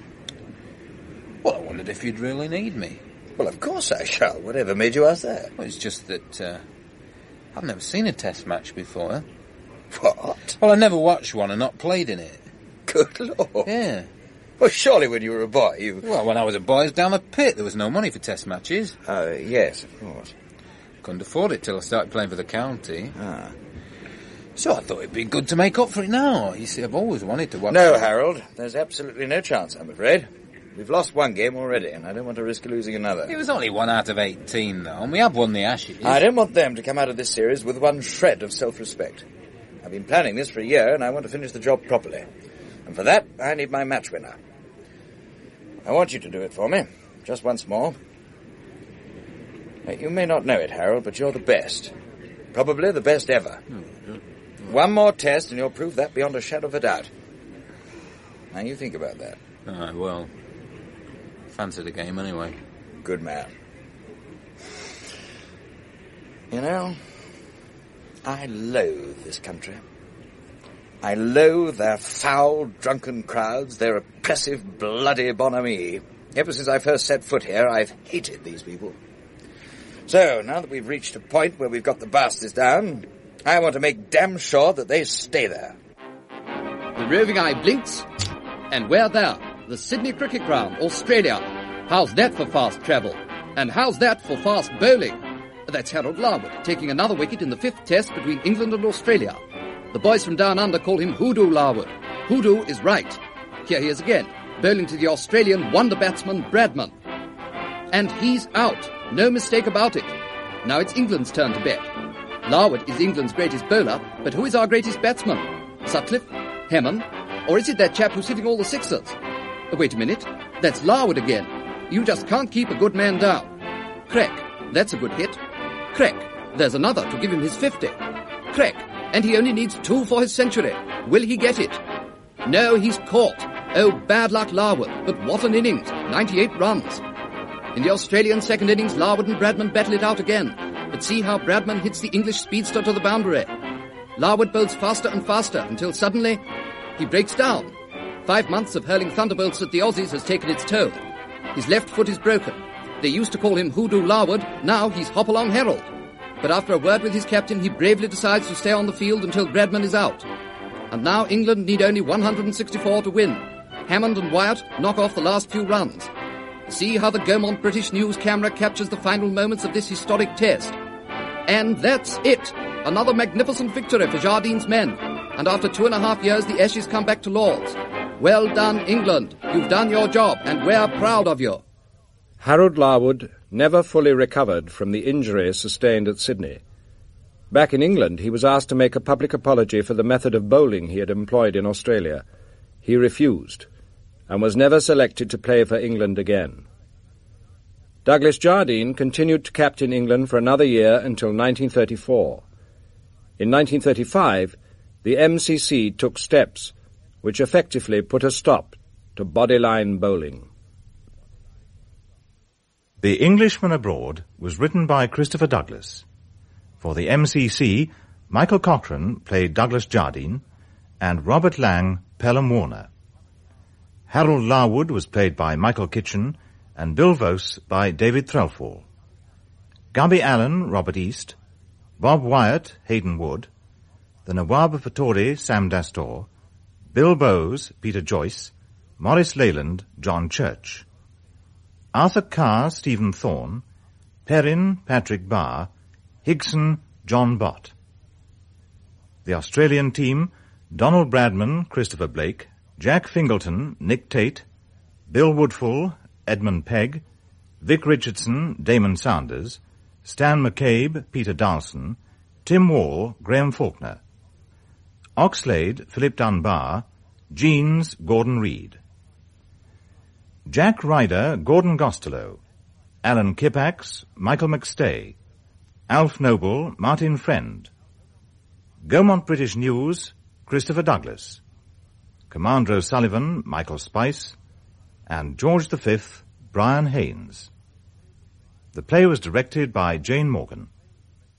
wondered if you'd really need me. Well, of course I shall. Whatever made you ask that? Well, it's just that, I've never seen a test match before. What? Well, I never watched one and not played in it. Good Lord. Yeah. Well, surely when you were a boy, you... Well, when I was a boy, it was down the pit. There was no money for test matches. Oh, yes, of course. Couldn't afford it till I started playing for the county. So I thought it'd be good to make up for it now. You see, I've always wanted to watch... No, Harold, there's absolutely no chance, I'm afraid. We've lost one game already, and I don't want to risk losing another. It was only 1 out of 18, though, and we have won the Ashes. I don't want them to come out of this series with one shred of self-respect. I've been planning this for a year, and I want to finish the job properly. And for that, I need my match winner. I want you to do it for me, just once more. You may not know it, Harold, but you're the best. Probably the best ever. One more test, and you'll prove that beyond a shadow of a doubt. Now, you think about that. Well... Fancy the game anyway. Good man. You know, I loathe this country. I loathe their foul, drunken crowds, their oppressive, bloody bonhomie. Ever since I first set foot here, I've hated these people. So, now that we've reached a point where we've got the bastards down, I want to make damn sure that they stay there. The roving eye blinks, and we're there. The Sydney Cricket Ground, Australia. How's that for fast travel? And how's that for fast bowling? That's Harold Larwood taking another wicket in the 5th test between England and Australia. The boys from down under call him Hoodoo Larwood. Hoodoo is right. Here he is again. bowling to the Australian wonder batsman Bradman. And he's out. No mistake about it. Now it's England's turn to bet. Larwood is England's greatest bowler, but who is our greatest batsman? Sutcliffe? Hammond? Or is it that chap who's hitting all the sixers? Wait a minute. That's Larwood again. You just can't keep a good man down. Crack. That's a good hit. Crack. There's another to give him his 50. Crack. And he only needs 2 for his century. Will he get it? No, he's caught. Oh, bad luck, Larwood. But what an innings. 98 runs. In the Australian second innings, Larwood and Bradman battle it out again. But see how Bradman hits the English speedster to the boundary. Larwood bowls faster and faster until suddenly he breaks down. 5 months of hurling thunderbolts at the Aussies has taken its toll. His left foot is broken. They used to call him Hoodoo Larwood. Now he's Hopalong Harold. But after a word with his captain, he bravely decides to stay on the field until Bradman is out. And now England need only 164 to win. Hammond and Wyatt knock off the last few runs. See how the Gaumont British News camera captures the final moments of this historic test. And that's it. Another magnificent victory for Jardine's men. And after 2.5 years, the Ashes come back to Lord's. Well done, England. You've done your job, and we're proud of you. Harold Larwood never fully recovered from the injury sustained at Sydney. Back in England, he was asked to make a public apology for the method of bowling he had employed in Australia. He refused, and was never selected to play for England again. Douglas Jardine continued to captain England for another year until 1934. In 1935, the MCC took steps which effectively put a stop to bodyline bowling. The Englishman Abroad was written by Christopher Douglas. For the MCC, Michael Cochrane played Douglas Jardine and Robert Lang Pelham Warner. Harold Larwood was played by Michael Kitchen and Bill Vose by David Threlfall. Gubby Allen, Robert East, Bob Wyatt, Hayden Wood, the Nawab of Pataudi, Sam Dastor, Bill Bowes, Peter Joyce, Maurice Leyland, John Church, Arthur Carr, Stephen Thorne, Perrin, Patrick Barr, Higson, John Bott. The Australian team, Donald Bradman, Christopher Blake, Jack Fingleton, Nick Tate, Bill Woodfull, Edmund Pegg, Vic Richardson, Damon Sanders, Stan McCabe, Peter Darlson, Tim Wall, Graham Faulkner. Oxlade, Philip Dunbar, Jeans, Gordon Reed. Jack Ryder, Gordon Gostelow, Alan Kippax, Michael McStay, Alf Noble, Martin Friend. Gaumont British News, Christopher Douglas. Commander O'Sullivan, Michael Spice, and George V, Brian Haynes. The play was directed by Jane Morgan.